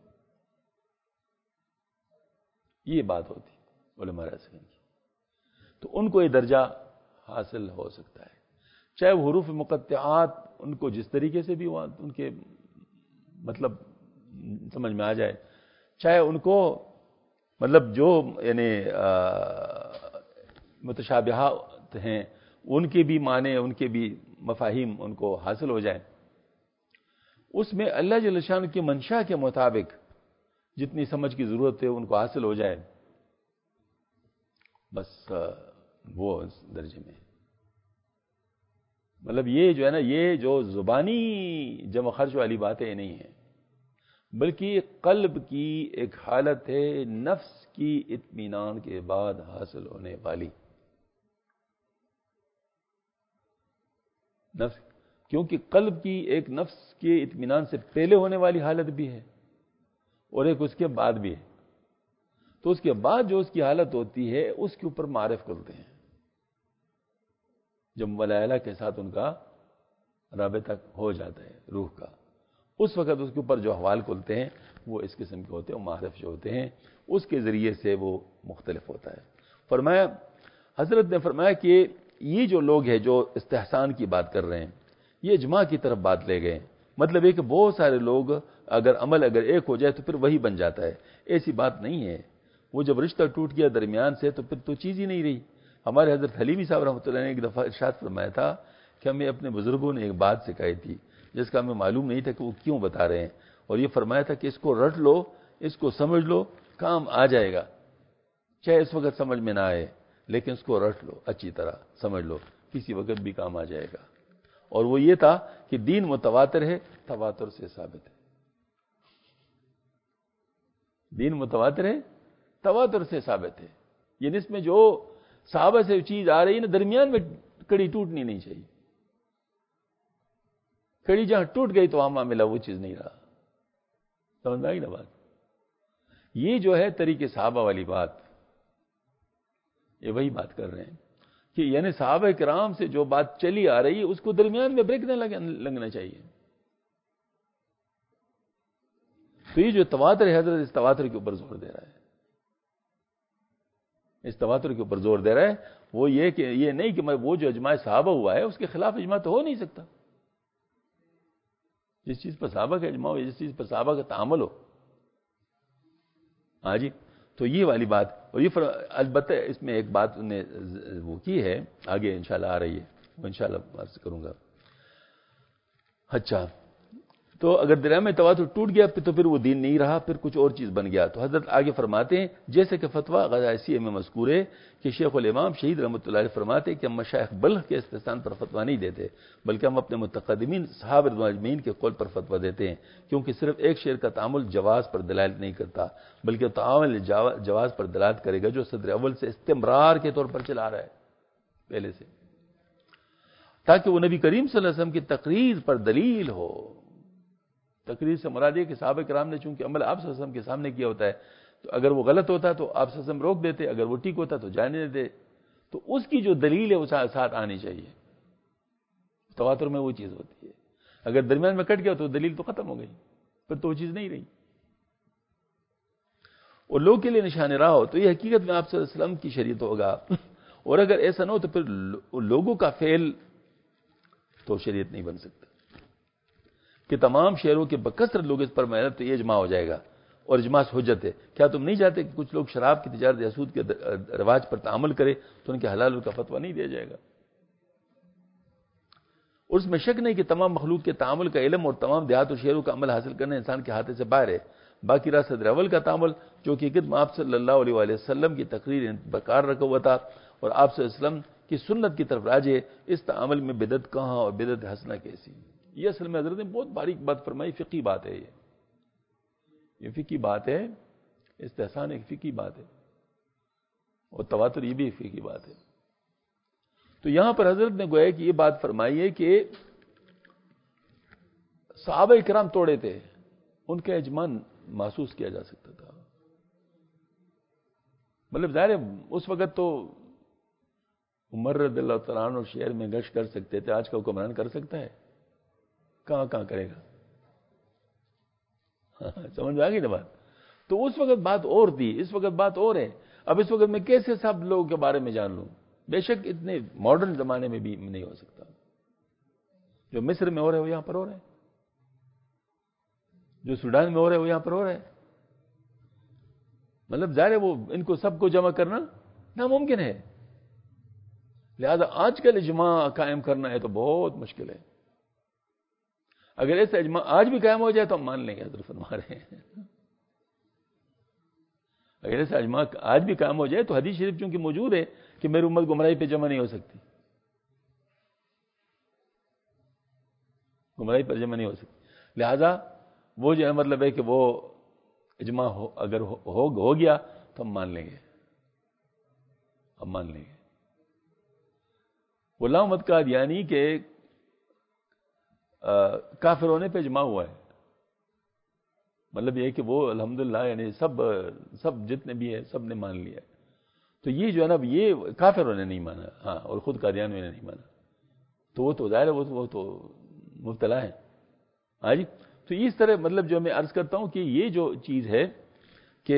یہ بات ہوتی علماء راسخین کی تو ان کو یہ درجہ حاصل ہو سکتا ہے چاہے وہ حروف مقطعات ان کو جس طریقے سے بھی ان کے مطلب سمجھ میں آ جائے چاہے ان کو مطلب جو یعنی متشابہات ہیں ان کے بھی معنی ان کے بھی مفاہیم ان کو حاصل ہو جائیں اس میں اللہ جل شانہ کی منشا کے مطابق جتنی سمجھ کی ضرورت ہے ان کو حاصل ہو جائے بس وہ اس درجے میں مطلب یہ جو ہے نا یہ جو زبانی جمع خرچ والی باتیں نہیں ہیں بلکہ قلب کی ایک حالت ہے نفس کی اطمینان کے بعد حاصل ہونے والی نفس کیونکہ قلب کی ایک نفس کے اطمینان سے پہلے ہونے والی حالت بھی ہے اور ایک اس کے بعد بھی ہے. تو اس کے بعد جو اس کی حالت ہوتی ہے اس کے اوپر معرف کرتے ہیں جب ملائلہ کے ساتھ ان کا رابطہ ہو جاتا ہے روح کا اس وقت اس کے اوپر جو احوال کھلتے ہیں وہ اس قسم کے ہوتے ہیں معرف جو ہوتے ہیں اس کے ذریعے سے وہ مختلف ہوتا ہے. فرمایا حضرت نے فرمایا کہ یہ جو لوگ ہیں جو استحسان کی بات کر رہے ہیں یہ اجماع کی طرف بات لے گئے. مطلب یہ کہ بہت سارے لوگ اگر عمل اگر ایک ہو جائے تو پھر وہی بن جاتا ہے. ایسی بات نہیں ہے. وہ جب رشتہ ٹوٹ گیا درمیان سے تو پھر تو چیز ہی نہیں رہی. ہمارے حضرت حلیمی صاحب رحمۃ اللہ نے ایک دفعہ ارشاد فرمایا تھا کہ ہمیں اپنے بزرگوں نے ایک بات سکھائی تھی جس کا ہمیں معلوم نہیں تھا کہ وہ کیوں بتا رہے ہیں اور یہ فرمایا تھا کہ اس کو رٹ لو اس کو سمجھ لو کام آ جائے گا چاہے اس وقت سمجھ میں نہ آئے لیکن اس کو رٹ لو اچھی طرح سمجھ لو کسی وقت بھی کام آ جائے گا. اور وہ یہ تھا کہ دین متواتر ہے تواتر سے ثابت ہے. دین متواتر ہے تواتر سے ثابت ہے. یعنی اس میں جو صحابہ سے چیز آ رہی ہے نا درمیان میں کڑی ٹوٹنی نہیں چاہیے. کڑی جہاں ٹوٹ گئی تو وہاں معاملہ وہ چیز نہیں رہا. سمجھ میں آئی نا بات. یہ جو ہے طریقے صحابہ والی بات یہ وہی بات کر رہے ہیں. کہ یعنی صحابہ کرام سے جو بات چلی آ رہی ہے اس کو درمیان میں بریک نہ لگنا چاہیے. تو یہ جو تواتر ہے حضرت اس تواتر کے اوپر زور دے رہا ہے, اس تواتر کے اوپر زور دے رہا ہے. وہ یہ کہ یہ نہیں کہ میں وہ جو اجماع صحابہ ہوا ہے اس کے خلاف اجماع تو ہو نہیں سکتا. جس چیز پر صحابہ کا اجماع ہو, جس چیز پر صحابہ کا تعامل ہو, ہاں جی, تو یہ والی بات. اور یہ البتہ اس میں ایک بات نے وہ کی ہے, آگے انشاءاللہ آ رہی ہے, وہ انشاءاللہ عرض کروں گا. اچھا, تو اگر درمیان میں تواتر ٹوٹ گیا تو پھر وہ دین نہیں رہا, پھر کچھ اور چیز بن گیا. تو حضرت آگے فرماتے ہیں جیسے کہ فتویٰ غزاسی میں مذکور ہے کہ شیخ الامام شہید رحمۃ اللہ علیہ فرماتے ہیں کہ ہم مشائخ بلخ کے استحسان پر فتویٰ نہیں دیتے, بلکہ ہم اپنے متقدمین صحابہ رضوان اجمعین کے قول پر فتویٰ دیتے ہیں, کیونکہ صرف ایک شعر کا تعامل جواز پر دلالت نہیں کرتا, بلکہ تعامل جواز پر دلالت کرے گا جو صدر اول سے استمرار کے طور پر چلا رہا ہے پہلے سے, تاکہ وہ نبی کریم صلی اللہ علیہ وسلم کی تقریر پر دلیل ہو. تقریر سے مراد یہ کہ صحابہ کرام نے چونکہ عمل آپ صلی اللہ علیہ وسلم کے سامنے کیا ہوتا ہے, تو اگر وہ غلط ہوتا تو آپ صلی اللہ علیہ وسلم روک دیتے, اگر وہ ٹھیک ہوتا تو جانے دیتے. تو اس کی جو دلیل ہے وہ ساتھ آنی چاہیے. تواتر میں وہ چیز ہوتی ہے. اگر درمیان میں کٹ گیا تو دلیل تو ختم ہو گئی, پھر تو وہ چیز نہیں رہی. اور لوگ کے لیے نشان راہ ہو تو یہ حقیقت میں آپ صلی اللہ علیہ وسلم کی شریعت ہوگا, اور اگر ایسا نہ ہو تو پھر لوگوں کا فعل تو شریعت نہیں بن سکتا. کہ تمام شہروں کے بکثرت لوگ اس پر محنت تو یہ اجماع ہو جائے گا, اور اجماع سے حجت ہے. کیا تم نہیں چاہتے کہ کچھ لوگ شراب کی تجارت یا سود کے رواج پر تعامل کرے تو ان کے حلال کا فتویٰ نہیں دیا جائے گا؟ اور اس میں شک نہیں کہ تمام مخلوق کے تعامل کا علم اور تمام دیہات اور شہروں کا عمل حاصل کرنا انسان کے ہاتھ سے باہر ہے. باقی رہا صدر اول کا تعامل جو کہ حقیقت میں آپ صلی اللہ علیہ وآلہ وسلم کی تقریر برقرار رکھا ہوا تھا اور آپ صلی اللہ علیہ وسلم کی سنت کی طرف راجع ہے. اس تعامل میں بدعت کہاں اور بدعت حسنہ کیسی؟ یہ اصل میں حضرت نے بہت باریک بات فرمائی, فقہی بات ہے. یہ یہ فقہی بات ہے, استحسان ایک فقہی بات ہے, اور تواتر یہ بھی ایک فقہی بات ہے. تو یہاں پر حضرت نے گویا کہ یہ بات فرمائی ہے کہ صحابہ کرام توڑے تھے, ان کا اجماع محسوس کیا جا سکتا تھا. مطلب ظاہر ہے اس وقت تو عمر رضی اللہ تعالیٰ عنہ شہر میں گشت کر سکتے تھے, آج کا حکمران کر سکتا ہے؟ کہاں کہاں کرے گا؟ سمجھ میں آ گئی نا بات. تو اس وقت بات اور تھی, اس وقت بات اور ہے. اب اس وقت میں کیسے سب لوگوں کے بارے میں جان لوں؟ بے شک اتنے ماڈرن زمانے میں بھی نہیں ہو سکتا. جو مصر میں ہو رہے وہ یہاں پر ہو رہے ہیں, جو سوڈان میں ہو رہے وہ یہاں پر ہو رہے ہیں. مطلب ظاہر ہے وہ ان کو سب کو جمع کرنا ناممکن ہے. لہذا آج کل اجماع قائم کرنا ہے تو بہت مشکل ہے. اگر ایسا اجماع آج بھی قائم ہو جائے تو ہم مان لیں گے, حضرت فرما رہے ہیں. اگر ایسا اجماع آج بھی قائم ہو جائے تو حدیث شریف چونکہ موجود ہے کہ میری امت گمراہی پہ جمع نہیں ہو سکتی, گمراہی پر جمع نہیں ہو سکتی. لہذا وہ جو ہے مطلب ہے کہ وہ اجماع ہو, اگر ہو, ہو گیا تو ہم مان لیں گے, ہم مان لیں گے. غلام احمد قادیانی کے کافر ہونے پہ اجماع ہوا ہے. مطلب یہ کہ وہ الحمدللہ یعنی سب سب جتنے بھی ہیں سب نے مان لیا. تو یہ جو ہے نا یہ کافروں نے نہیں مانا, ہاں, اور خود قادیانیوں نے نہیں مانا. تو وہ تو ظاہر ہے وہ تو مبتلا ہے. ہاں جی. تو اس طرح مطلب جو میں عرض کرتا ہوں کہ یہ جو چیز ہے کہ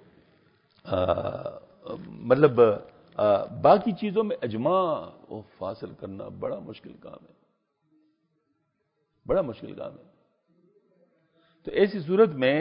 مطلب باقی چیزوں میں اجماع حاصل کرنا بڑا مشکل کام ہے, بڑا مشکل کام ہے. تو ایسی صورت میں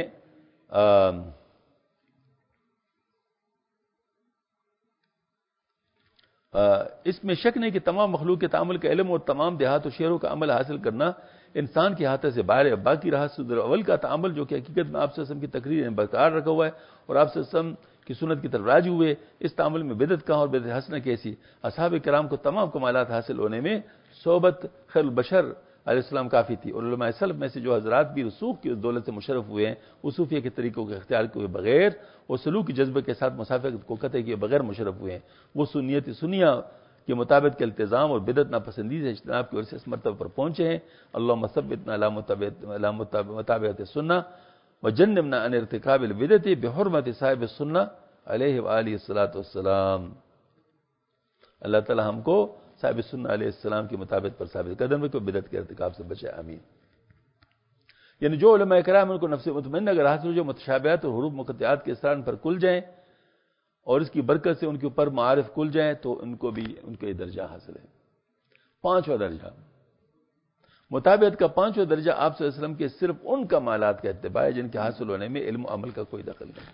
اس میں شک نہیں کہ تمام مخلوق کے تعامل کا علم اور تمام دیہات و شہروں کا عمل حاصل کرنا انسان کے ہاتھ سے باہر ہے. باقی رہا صدر اول کا تعامل جو کہ حقیقت میں آپ صلی اللہ علیہ وسلم کی تقریر میں برقرار رکھا ہوا ہے اور آپ صلی اللہ علیہ وسلم کی سنت کی طرف راجع ہوئے. اس تعامل میں بدعت کہاں اور بدعت حسنہ کیسی؟ اصحاب کرام کو تمام کمالات حاصل ہونے میں صحبت خیر البشر علیہ السلام کافی تھی. اور علماء سلف میں سے جو حضرات بھی رسوخ کی دولت سے مشرف ہوئے ہیں, صوفیہ کے طریقوں کے اختیار کے بغیر اور سلوک جذبے کے ساتھ مسافت کو قطع کیے بغیر مشرف ہوئے ہیں, وہ سنیت سنیہ کے مطابق کے التزام اور بدعت ناپسندیدہ اجتناب کی وجہ سے اس مرتبہ پر پہنچے ہیں. اللہم ثبتنا علی متابعت السنہ وجنبنا عن ارتکاب البدعۃ بحرمت صاحب السنہ علیہ وآلہ الصلاۃ والسلام. اللہ تعالی ہم کو صاحب سنت علیہ السلام کی مطابق پر ثابت قدم رکھے، بدعت کے ارتکاب سے بچے، آمین۔ یعنی جو علماء کرام ان کو نفس مطمئنہ اگر حاصل ہو، جو متشابہات اور حروف مقطعات کے اثران پر کھل جائیں اور اس کی برکت سے ان کے اوپر معارف کھل جائیں، تو ان کو بھی ان کا یہ درجہ حاصل ہے۔ پانچواں درجہ، مطابقت کا پانچواں درجہ آپ صلی اللہ علیہ وسلم کے صرف ان کمالات کا اتباع ہے جن کے حاصل ہونے میں علم و عمل کا کوئی دخل نہیں۔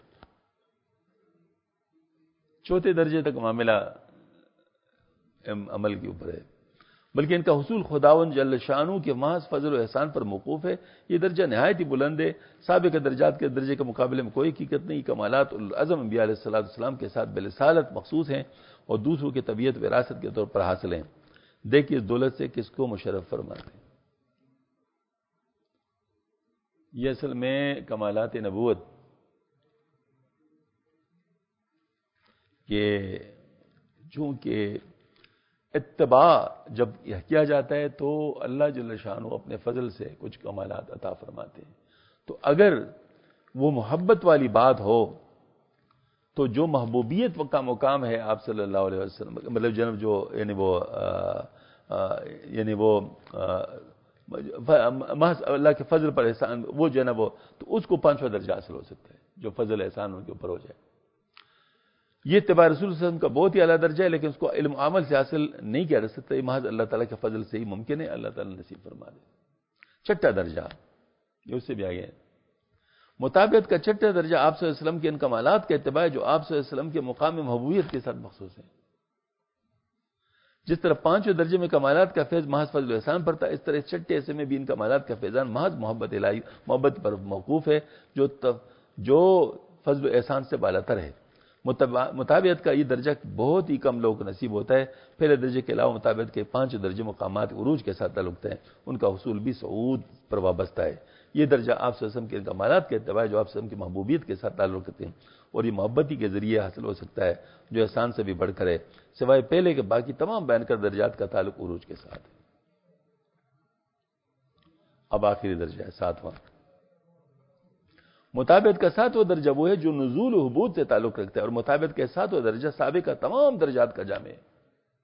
چوتھے درجے تک معاملہ عمل کے اوپر ہے، بلکہ ان کا حصول خداوند جل شانہ کے محض فضل و احسان پر موقوف ہے۔ یہ درجہ نہایت ہی بلند ہے، سابقہ درجات کے درجے کے مقابلے میں کوئی حقیقت نہیں۔ کمالات العظم انبیاء علیہ الصلوۃ والسلام کے ساتھ برسالت مخصوص ہیں اور دوسروں کی طبیعت وراثت کے طور پر حاصل ہیں۔ دیکھیے اس دولت سے کس کو مشرف فرماتے ہیں۔ یہ اصل میں کمالات نبوت کہ چونکہ اتباع جب کیا جاتا ہے تو اللہ جل شانہ اپنے فضل سے کچھ کمالات عطا فرماتے ہیں، تو اگر وہ محبت والی بات ہو تو جو محبوبیت کا مقام ہے آپ صلی اللہ علیہ وسلم، مطلب جنب جو یعنی وہ آ آ یعنی وہ محض اللہ کے فضل پر احسان، وہ جو ہے نا وہ، تو اس کو پانچواں درجہ حاصل ہو سکتا ہے جو فضل احسان ان کے اوپر ہو جائے۔ یہ اتباع رسول صلی اللہ علیہ وسلم کا بہت ہی اعلیٰ درجہ ہے، لیکن اس کو علم عمل سے حاصل نہیں کیا جا سکتا، یہ محض اللہ تعالیٰ کے فضل سے ہی ممکن ہے، اللہ تعالیٰ نصیب فرما دے۔ چھٹا درجہ یہ اس سے بھی آگے ہے، مطابقت کا چھٹا درجہ آپ صلی اللہ علیہ وسلم کے ان کمالات کا اتباع جو آپ صلی اللہ علیہ وسلم کے مقام محبوبیت کے ساتھ مخصوص ہے۔ جس طرح پانچویں درجے میں کمالات کا فیض محض فضل و احسان پر تھا، اس طرح اس چھٹے حصے میں بھی ان کمالات کا فیضان محض محبت الہی محبت پر موقوف ہے جو جو فضل و احسان سے بالاتر ہے۔ مطابقت کا یہ درجہ بہت ہی کم لوگوں کو نصیب ہوتا ہے۔ پہلے درجے کے علاوہ مطابقت کے پانچ درجے مقامات عروج کے ساتھ تعلق ہیں، ان کا حصول بھی صعود پر وابستہ ہے۔ یہ درجہ آپ صلی اللہ علیہ وسلم کے کمالات کے اتباع جو آپ صلی اللہ علیہ وسلم کی محبوبیت کے ساتھ تعلق رکھتے ہیں، اور یہ محبتی کے ذریعے حاصل ہو سکتا ہے جو احسان سے بھی بڑھ کر ہے، سوائے پہلے کے باقی تمام بیان کر درجات کا تعلق عروج کے ساتھ ہے۔ اب آخری درجہ ہے ساتواں، مطابقت کا ساتواں درجہ وہ ہے جو نزول و حبوط سے تعلق رکھتا ہے، اور مطابقت کے ساتواں درجہ سابقہ تمام درجات کا جامع ہے۔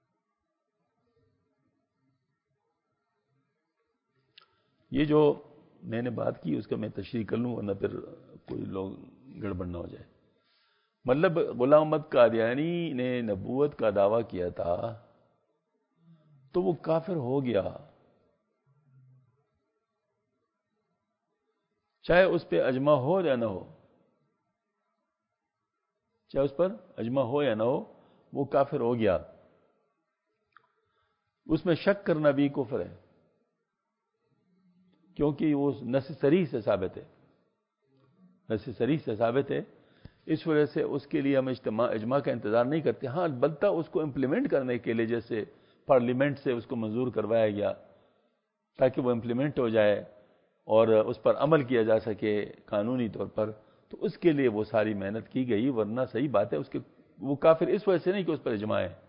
یہ جو میں نے بات کی اس کا میں تشریح کر لوں ورنہ پھر کوئی لوگ گڑبڑ نہ ہو جائے۔ مطلب غلام احمد قادیانی نے نبوت کا دعویٰ کیا تھا تو وہ کافر ہو گیا، چاہے اس پہ اجماع ہو یا نہ ہو، چاہے اس پر اجماع ہو یا نہ ہو، وہ کافر ہو گیا۔ اس میں شک کرنا بھی کفر ہے، کیونکہ وہ نص صریح سے ثابت ہے، نص صریح سے ثابت ہے، اس وجہ سے اس کے لیے ہم اجتماع اجماع کا انتظار نہیں کرتے۔ ہاں البتہ اس کو امپلیمنٹ کرنے کے لیے جیسے پارلیمنٹ سے اس کو منظور کروایا گیا تاکہ وہ امپلیمنٹ ہو جائے اور اس پر عمل کیا جا سکے قانونی طور پر، تو اس کے لیے وہ ساری محنت کی گئی، ورنہ صحیح بات ہے اس کے وہ کافر اس وجہ سے نہیں کہ اس پر اجماع ہے۔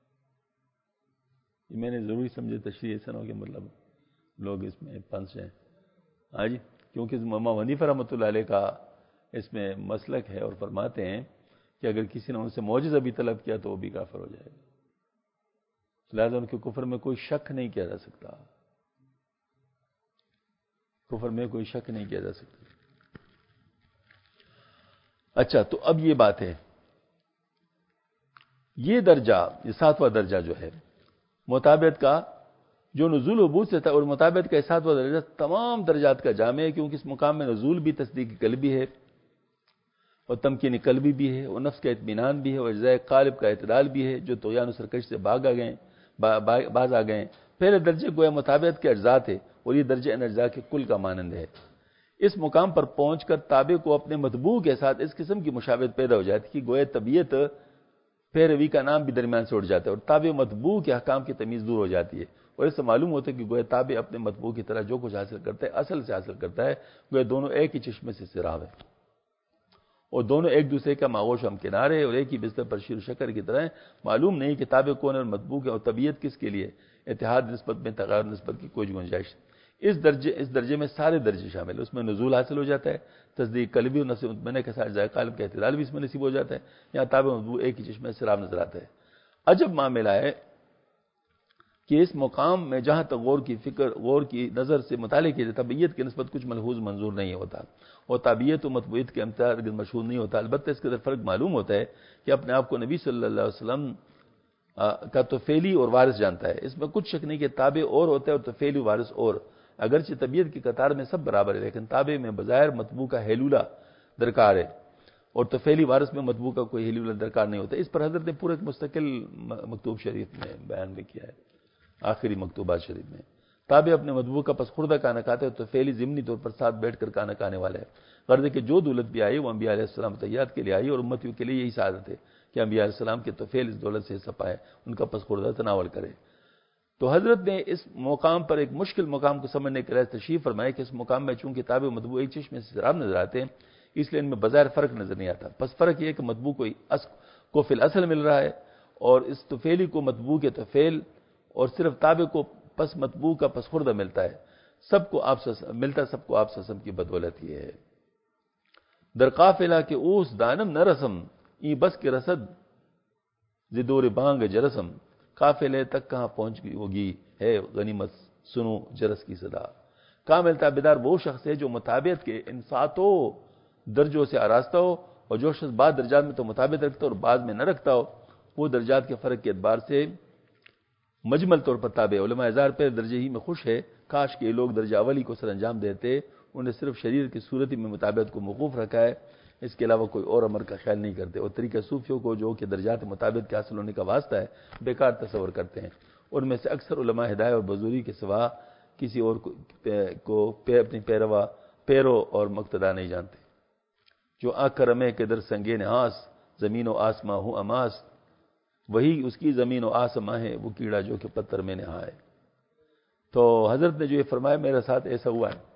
یہ میں نے ضروری سمجھے تشریح ایسا نہ ہو کہ مطلب لوگ اس میں پھنس جائیں۔ ہاں جی، کیونکہ امام حنیفہ رحمۃ اللہ علیہ کا اس میں مسلک ہے اور فرماتے ہیں کہ اگر کسی نے ان سے معجزہ بھی طلب کیا تو وہ بھی کافر ہو جائے گا، لہذا ان کے کفر میں کوئی شک نہیں کیا جا سکتا، کفر میں کوئی شک نہیں کیا جا سکتا۔ اچھا، تو اب یہ بات ہے، یہ درجہ یہ ساتواں درجہ جو ہے مطابقت کا جو نزول و حبوط سے تھا، اور مطابقت کا ساتواں درجہ تمام درجات کا جامع ہے، کیونکہ اس مقام میں نزول بھی تصدیق قلبی ہے اور تمکین قلبی بھی ہے، اور نفس کا اطمینان بھی ہے، اور اجزاء قالب کا اعتدال بھی ہے جو طغیان و سرکش سے باغ آ گئے باز آ گئے۔ پہلے درجے گویا مطابقت کے اجزاء تھے اور یہ درجہ ان اجزاء کے کل کا مانند ہے۔ اس مقام پر پہنچ کر تابع کو اپنے مطبوع کے ساتھ اس قسم کی مشابہت پیدا ہو جاتی ہے کہ گویا طبیعت پیروی کا نام بھی درمیان سے اٹھ جاتا ہے اور تابع مطبوع کے احکام کی تمیز دور ہو جاتی ہے، اور اس سے معلوم ہوتا ہے کہ گویا تابع اپنے مطبوع کی طرح جو کچھ حاصل کرتا ہے اصل سے حاصل کرتا ہے، گویا دونوں ایک ہی چشمے سے سیراب ہے اور دونوں ایک دوسرے کا معاوش ہم کنارے اور ایک ہی بستر پر شیر و شکر کی طرح ہیں۔ معلوم نہیں کہ تابع کون اور مطبوع ہے اور طبیعت کس کے لیے، اتحاد نسبت میں تغیر نسبت کی کوئی گنجائش۔ اس درجے اس درجے میں سارے درجے شامل ہیں، اس میں نزول حاصل ہو جاتا ہے، تصدیق قلبی اور نفس مطمئنہ کے ساتھ ذائقہ قالب کا اعتدال بھی اس میں نصیب ہو جاتا ہے، یہاں تابع مطبوع ایک ہی چشمے سے سیراب نظر آتا ہے۔ عجب معاملہ ہے کہ اس مقام میں جہاں تک غور کی فکر غور کی نظر سے مطالعہ کیا جاتا ہے طبیعت کی نسبت کچھ ملحوظ منظور نہیں ہوتا اور طبیعت و مطبوعیت کے امتیاز مشہور نہیں ہوتا. البتہ اس کا فرق معلوم ہوتا ہے کہ اپنے آپ کو نبی صلی اللہ علیہ وسلم کا توفیلی اور وارث جانتا ہے. اس میں کچھ شک نہیں کہ تابع اور ہوتا ہے اور توفیلی وارث اور. اگرچہ طبیعت کی قطار میں سب برابر ہے لیکن تابع میں بظاہر مطبوع کا ہیلولہ درکار ہے اور توفیلی وارث میں مطبوع کا کوئی ہیلولہ درکار نہیں ہوتا. اس پر حضرت نے پورا ایک مستقل مکتوب شریف میں بیان بھی کیا ہے آخری مکتوبات شریف میں. تابع اپنے مطبوع کا پس خوردہ کھانا کھاتے ہیں تو فعلی ضمنی طور پر ساتھ بیٹھ کر کھانا کھانے والا ہے. غرض ہے کہ جو دولت بھی آئی وہ انبیاء علیہ السلام تیات کے لیے آئی اور امتیوں کے لیے یہی سعادت ہے کہ انبیاء علیہ السلام کے توفیل اس دولت سے حصہ پائے ان کا پس خوردہ تناول کرے. تو حضرت نے اس مقام پر ایک مشکل مقام کو سمجھنے کے لیے تشریف فرمایا کہ اس مقام میں چونکہ تابع و مطبوع ایک چشمے سے سراب نظر آتے ہیں اس لیے ان میں بظاہر فرق نظر نہیں آتا. پس فرق یہ ہے کہ مطبوع کو کو فی الاصل مل رہا ہے اور اس توفیلی کو مطبوع کے توفیل اور صرف تابع کو پس مطبوع کا پس خوردہ ملتا ہے. سب کو آپ ملتا سب کو آپ سسم کی بدولت یہ ہے. در قافلہ کے اوس دانم نہ رسم ای بس کے رسد زدور بانگ جرسم. قافلے تک کہاں پہنچ گئی ہوگی ہے غنیمت سنو جرس کی صدا. کامل تابعدار وہ شخص ہے جو مطابعت کے ان ساتوں درجوں سے آراستہ ہو اور جو شخص بعض درجات میں تو مطابعت رکھتا ہو اور بعض میں نہ رکھتا ہو وہ درجات کے فرق کے اعتبار سے مجمل طور پر تابع. علماء ہزار پہ درجے ہی میں خوش ہے کاش کہ یہ لوگ درجہ اولی کو سر انجام دیتے. انہیں صرف شریر کی صورت میں مطابعت کو موقوف رکھا ہے اس کے علاوہ کوئی اور امر کا خیال نہیں کرتے. اور طریقہ صوفیوں کو جو کہ درجات مطابعت کے حاصل ہونے کا واسطہ ہے بیکار تصور کرتے ہیں. ان میں سے اکثر علماء ہدایت اور بزرگی کے سوا کسی اور کو اپنی پیروا پیرو اور مقتدا نہیں جانتے. جو آنکھ رمے کے در سنگے نہاس زمین و آسماں ہوں اماس وہی اس کی زمین و آسماں ہے وہ کیڑا جو کہ پتھر میں نہائے. تو حضرت نے جو یہ فرمایا میرے ساتھ ایسا ہوا ہے.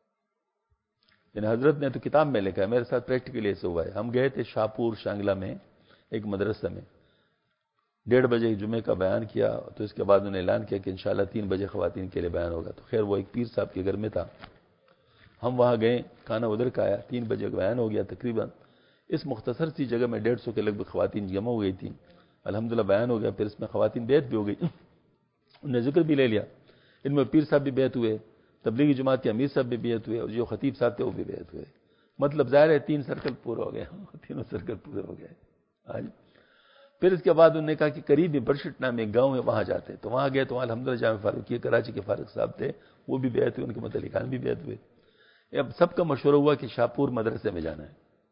یعنی حضرت نے تو کتاب میں لکھا ہے میرے ساتھ پریکٹیکلی ایسا ہوا ہے. ہم گئے تھے شاہپور شانگلہ میں ایک مدرسہ میں ڈیڑھ بجے جمعے کا بیان کیا تو اس کے بعد انہوں نے اعلان کیا کہ انشاءاللہ تین بجے خواتین کے لیے بیان ہوگا. تو خیر وہ ایک پیر صاحب کے گھر میں تھا ہم وہاں گئے کھانا ادھر کا آیا تین بجے کا بیان ہو گیا. تقریباً اس مختصر سی جگہ میں ڈیڑھ سو کے لگ بھگ خواتین جمع ہو گئی تھیں. الحمدللہ بیان ہو گیا. پھر اس میں خواتین بیعت بھی ہو گئی انہوں نے ذکر بھی لے لیا. ان میں پیر صاحب بھی بیعت ہوئے تبلیغی جماعت کے امیر صاحب بھی بیعت ہوئے اور جو خطیب صاحب تھے وہ بھی بیعت ہوئے. مطلب ظاہر ہے تین سرکل پورا ہو گیا تینوں سرکل پورے ہو گئے. آج پھر اس کے بعد انہوں نے کہا کہ قریب ہی برشٹ نام ایک گاؤں ہے وہاں جاتے. تو وہاں گئے تو وہاں الحمدللہ جامع فاروقیہ کراچی کے فاروق صاحب تھے وہ بھی بیعت ہوئے ان کے متعلقان بھی بیعت ہوئے. اب سب کا مشورہ ہوا کہ شاہپور مدرسے میں جانا ہے.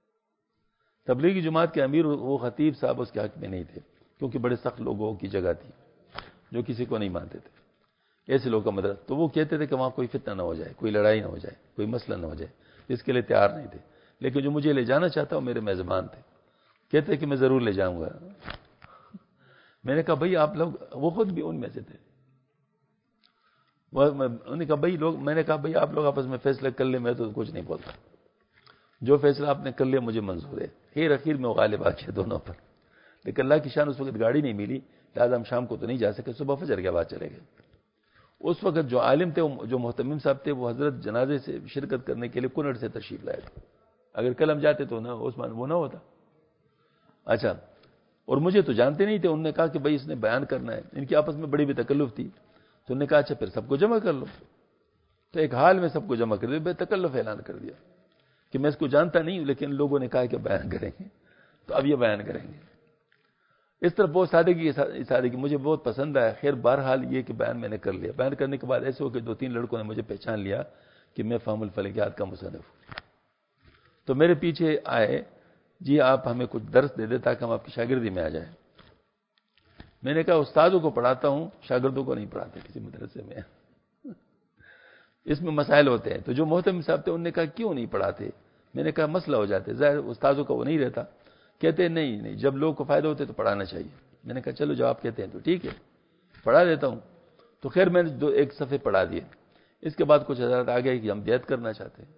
تبلیغی جماعت کے امیر وہ خطیب صاحب اس کے حق میں نہیں تھے کیونکہ بڑے سخت لوگوں کی جگہ تھی جو کسی کو نہیں مانتے تھے ایسے لوگوں کا مدرسہ. تو وہ کہتے تھے کہ وہاں کوئی فتنہ نہ ہو جائے کوئی لڑائی نہ ہو جائے کوئی مسئلہ نہ ہو جائے اس کے لیے تیار نہیں تھے. لیکن جو مجھے لے جانا چاہتا وہ میرے میزبان تھے کہتے کہ میں ضرور لے جاؤں گا. میں نے کہا بھائی آپ لوگ وہ خود بھی ان میں سے تھے انہوں نے کہا بھائی لوگ میں نے کہا بھائی آپ لوگ آپس میں فیصلہ کر لیں میں تو کچھ نہیں بولتا جو فیصلہ آپ نے کر لیا مجھے منظور ہے. خیر اخیر میں وہ غالب آ گئے دونوں پر. لیکن اللہ کی شان اس وقت گاڑی نہیں ملی لہٰذا ہم شام کو تو نہیں جا سکے صبح فجر کے بعد چلے گئے. اس وقت جو عالم تھے جو محتمم صاحب تھے وہ حضرت جنازے سے شرکت کرنے کے لیے کنڑ سے تشریف لائے تھے. اگر کل ہم جاتے تو نہ عثمان وہ نہ ہوتا. اچھا اور مجھے تو جانتے نہیں تھے. انہوں نے کہا کہ بھائی اس نے بیان کرنا ہے. ان کی آپس میں بڑی بھی تکلف تھی تو انہوں نے کہا اچھا پھر سب کو جمع کر لو. تو ایک حال میں سب کو جمع کر دیا بے تکلف اعلان کر دیا کہ میں اس کو جانتا نہیں ہوں لیکن لوگوں نے کہا کہ بیان کریں گے تو اب یہ بیان کریں گے. اس طرح بہت سادگی سادگی مجھے بہت پسند آیا. خیر بہرحال یہ کہ بیان میں نے کر لیا. بیان کرنے کے بعد ایسے ہو کہ دو تین لڑکوں نے مجھے پہچان لیا کہ میں فہم الفلکیات کا مصنف ہوں. تو میرے پیچھے آئے جی آپ ہمیں کچھ درس دے دیں تاکہ ہم آپ کی شاگردی میں آ جائیں. میں نے کہا استادوں کو پڑھاتا ہوں شاگردوں کو نہیں پڑھاتے کسی مدرسے میں اس میں مسائل ہوتے ہیں. تو جو محتمم صاحب تھے انہوں نے کہا کیوں نہیں پڑھاتے. میں نے کہا مسئلہ ہو جاتے ظاہر استادوں کا وہ نہیں رہتا. کہتے نہیں نہیں جب لوگوں کو فائدہ ہوتے تو پڑھانا چاہیے. میں نے کہا چلو جب آپ کہتے ہیں تو ٹھیک ہے پڑھا دیتا ہوں. تو خیر میں نے دو ایک صفحے پڑھا دیے. اس کے بعد کچھ حضرات آ گئے کہ ہم بیعت کرنا چاہتے ہیں.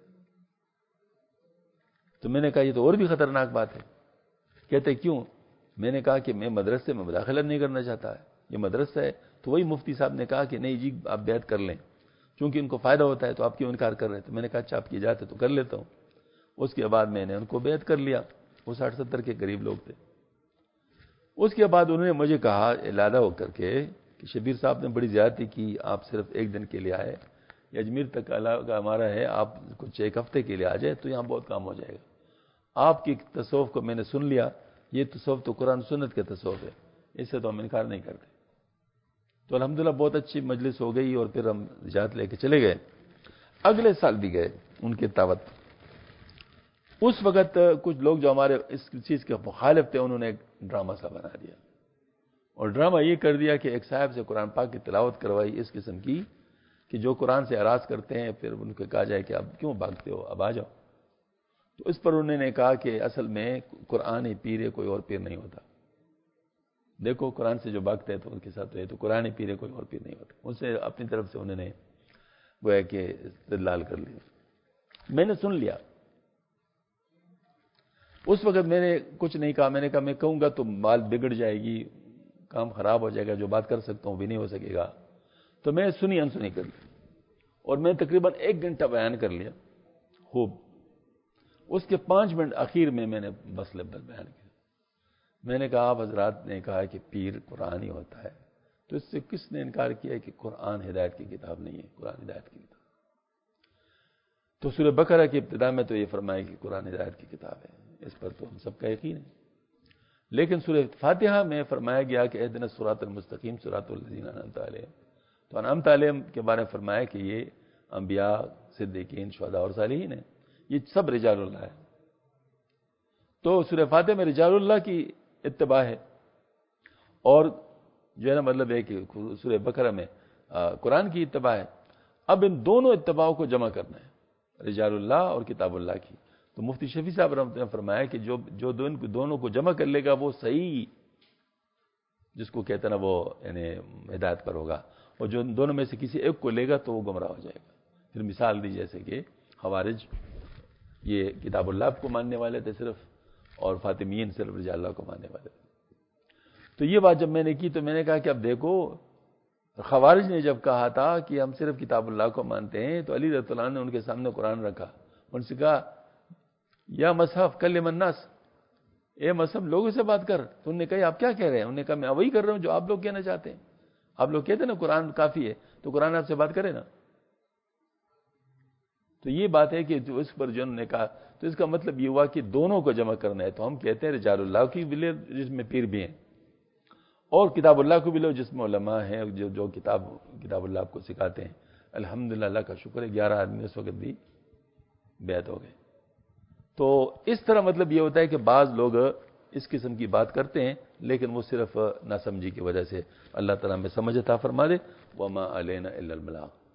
تو میں نے کہا یہ تو اور بھی خطرناک بات ہے. کہتے کیوں. میں نے کہا کہ میں مدرسے میں مداخلت نہیں کرنا چاہتا ہے یہ مدرسہ ہے. تو وہی مفتی صاحب نے کہا کہ نہیں جی آپ بیعت کر لیں چونکہ ان کو فائدہ ہوتا ہے تو آپ کیوں انکار کر رہے ہیں. تو میں نے کہا اچھا آپ کی جاتے تو کر لیتا ہوں. اس کے بعد میں نے ان کو بیعت کر لیا. وہ ساٹھ ستر کے قریب لوگ تھے. اس کے بعد انہوں نے مجھے کہا علادہ ہو کر کے کہ شبیر صاحب نے بڑی زیادتی کی، آپ صرف ایک دن کے لیے آئے، یہ اجمیر تک کا ہمارا ہے، آپ کچھ ایک ہفتے کے لیے آ جائے تو یہاں بہت کام ہو جائے گا۔ آپ کی تصوف کو میں نے سن لیا، یہ تصوف تو قرآن سنت کے تصوف ہے، اس سے تو ہم انکار نہیں کرتے۔ تو الحمدللہ بہت اچھی مجلس ہو گئی اور پھر ہم اجازت لے کے چلے گئے۔ اگلے سال بھی گئے ان کے دعوت۔ اس وقت کچھ لوگ جو ہمارے اس چیز کے مخالف تھے انہوں نے ایک ڈرامہ سا بنا دیا، اور ڈرامہ یہ کر دیا کہ ایک صاحب سے قرآن پاک کی تلاوت کروائی اس قسم کی کہ جو قرآن سے اعراض کرتے ہیں پھر ان کو کہا جائے کہ اب کیوں بھاگتے ہو، اب آ جاؤ۔ تو اس پر انہوں نے کہا کہ اصل میں قرآن ہی پیر ہے، کوئی اور پیر نہیں ہوتا۔ دیکھو قرآن سے جو بھاگتے ہیں تو ان کے ساتھ تو یہ تو قرآن ہی پیر ہے، کوئی اور پیر نہیں ہوتا۔ ان سے اپنی طرف سے انہوں نے گویا کہ استدلال کر لیا۔ میں نے سن لیا۔ اس وقت میں نے کچھ نہیں کہا، میں نے کہا میں کہوں گا تو بات بگڑ جائے گی، کام خراب ہو جائے گا، جو بات کر سکتا ہوں بھی نہیں ہو سکے گا۔ تو میں سنی انسنی کر لی اور میں تقریباً ایک گھنٹہ بیان کر لیا خوب۔ اس کے پانچ منٹ اخیر میں میں نے بس لفظ بیان کیا۔ میں نے کہا آپ حضرات نے کہا کہ پیر قرآن ہی ہوتا ہے، تو اس سے کس نے انکار کیا کہ قرآن ہدایت کی کتاب نہیں ہے؟ قرآن ہدایت کی کتاب۔ تو سورہ بقرہ کی ابتدا میں تو یہ فرمایا کہ قرآن ہدایت کی کتاب ہے، اس پر تو ہم سب کا یقین ہے۔ لیکن سورہ فاتحہ میں فرمایا گیا کہ اہدنا الصراط المستقیم صراط الذین انعمت علیہم، تو انعمت علیہم کے بارے میں فرمایا کہ یہ انبیاء، صدیقین، شہداء اور صالحین ہیں، یہ سب رجال اللہ ہے۔ تو سورہ فاتحہ میں رجال اللہ کی اتباع ہے، اور جو ہے نا مطلب ہے کہ سورہ بقرہ میں قرآن کی اتباع ہے۔ اب ان دونوں اتباعوں کو جمع کرنا ہے، رجال اللہ اور کتاب اللہ کی۔ تو مفتی شفیع صاحب رحمۃ اللہ نے فرمایا کہ جو جو دونوں کو جمع کر لے گا وہ صحیح، جس کو کہتے ہیں نا وہ یعنی ہدایت پر ہوگا، اور جو دونوں میں سے کسی ایک کو لے گا تو وہ گمراہ ہو جائے گا۔ پھر مثال دی جیسے کہ خوارج یہ کتاب اللہ کو ماننے والے تھے صرف، اور فاطمیین صرف رجال اللہ کو ماننے والے تھے۔ تو یہ بات جب میں نے کی تو میں نے کہا کہ اب دیکھو، خوارج نے جب کہا تھا کہ ہم صرف کتاب اللہ کو مانتے ہیں تو علی رضی اللہ عنہ نے ان کے سامنے قرآن رکھا، ان سے کہا یا مصحف کلم الناس، اے مصحف لوگوں سے بات کر۔ تو انہوں نے کہا آپ کیا کہہ رہے ہیں؟ انہوں نے کہا میں وہی کر رہا ہوں جو آپ لوگ کہنا چاہتے ہیں۔ آپ لوگ کہتے ہیں نا قرآن کافی ہے، تو قرآن آپ سے بات کرے نا۔ تو یہ بات ہے کہ جو اس پر جو انہوں نے کہا، تو اس کا مطلب یہ ہوا کہ دونوں کو جمع کرنا ہے۔ تو ہم کہتے ہیں رجال اللہ کی بھی لے جس میں پیر بھی ہیں، اور کتاب اللہ کو بھی لو جس میں علماء ہیں جو جو کتاب کتاب اللہ آپ کو سکھاتے ہیں۔ الحمدللہ اللہ کا شکر ہے گیارہ آدمی اس وقت بھی بیعت ہو گئے۔ تو اس طرح مطلب یہ ہوتا ہے کہ بعض لوگ اس قسم کی بات کرتے ہیں لیکن وہ صرف ناسمجھی کی وجہ سے۔ اللہ تعالیٰ میں سمجھ عطا فرما دے۔ وما علینا الا البلاغ۔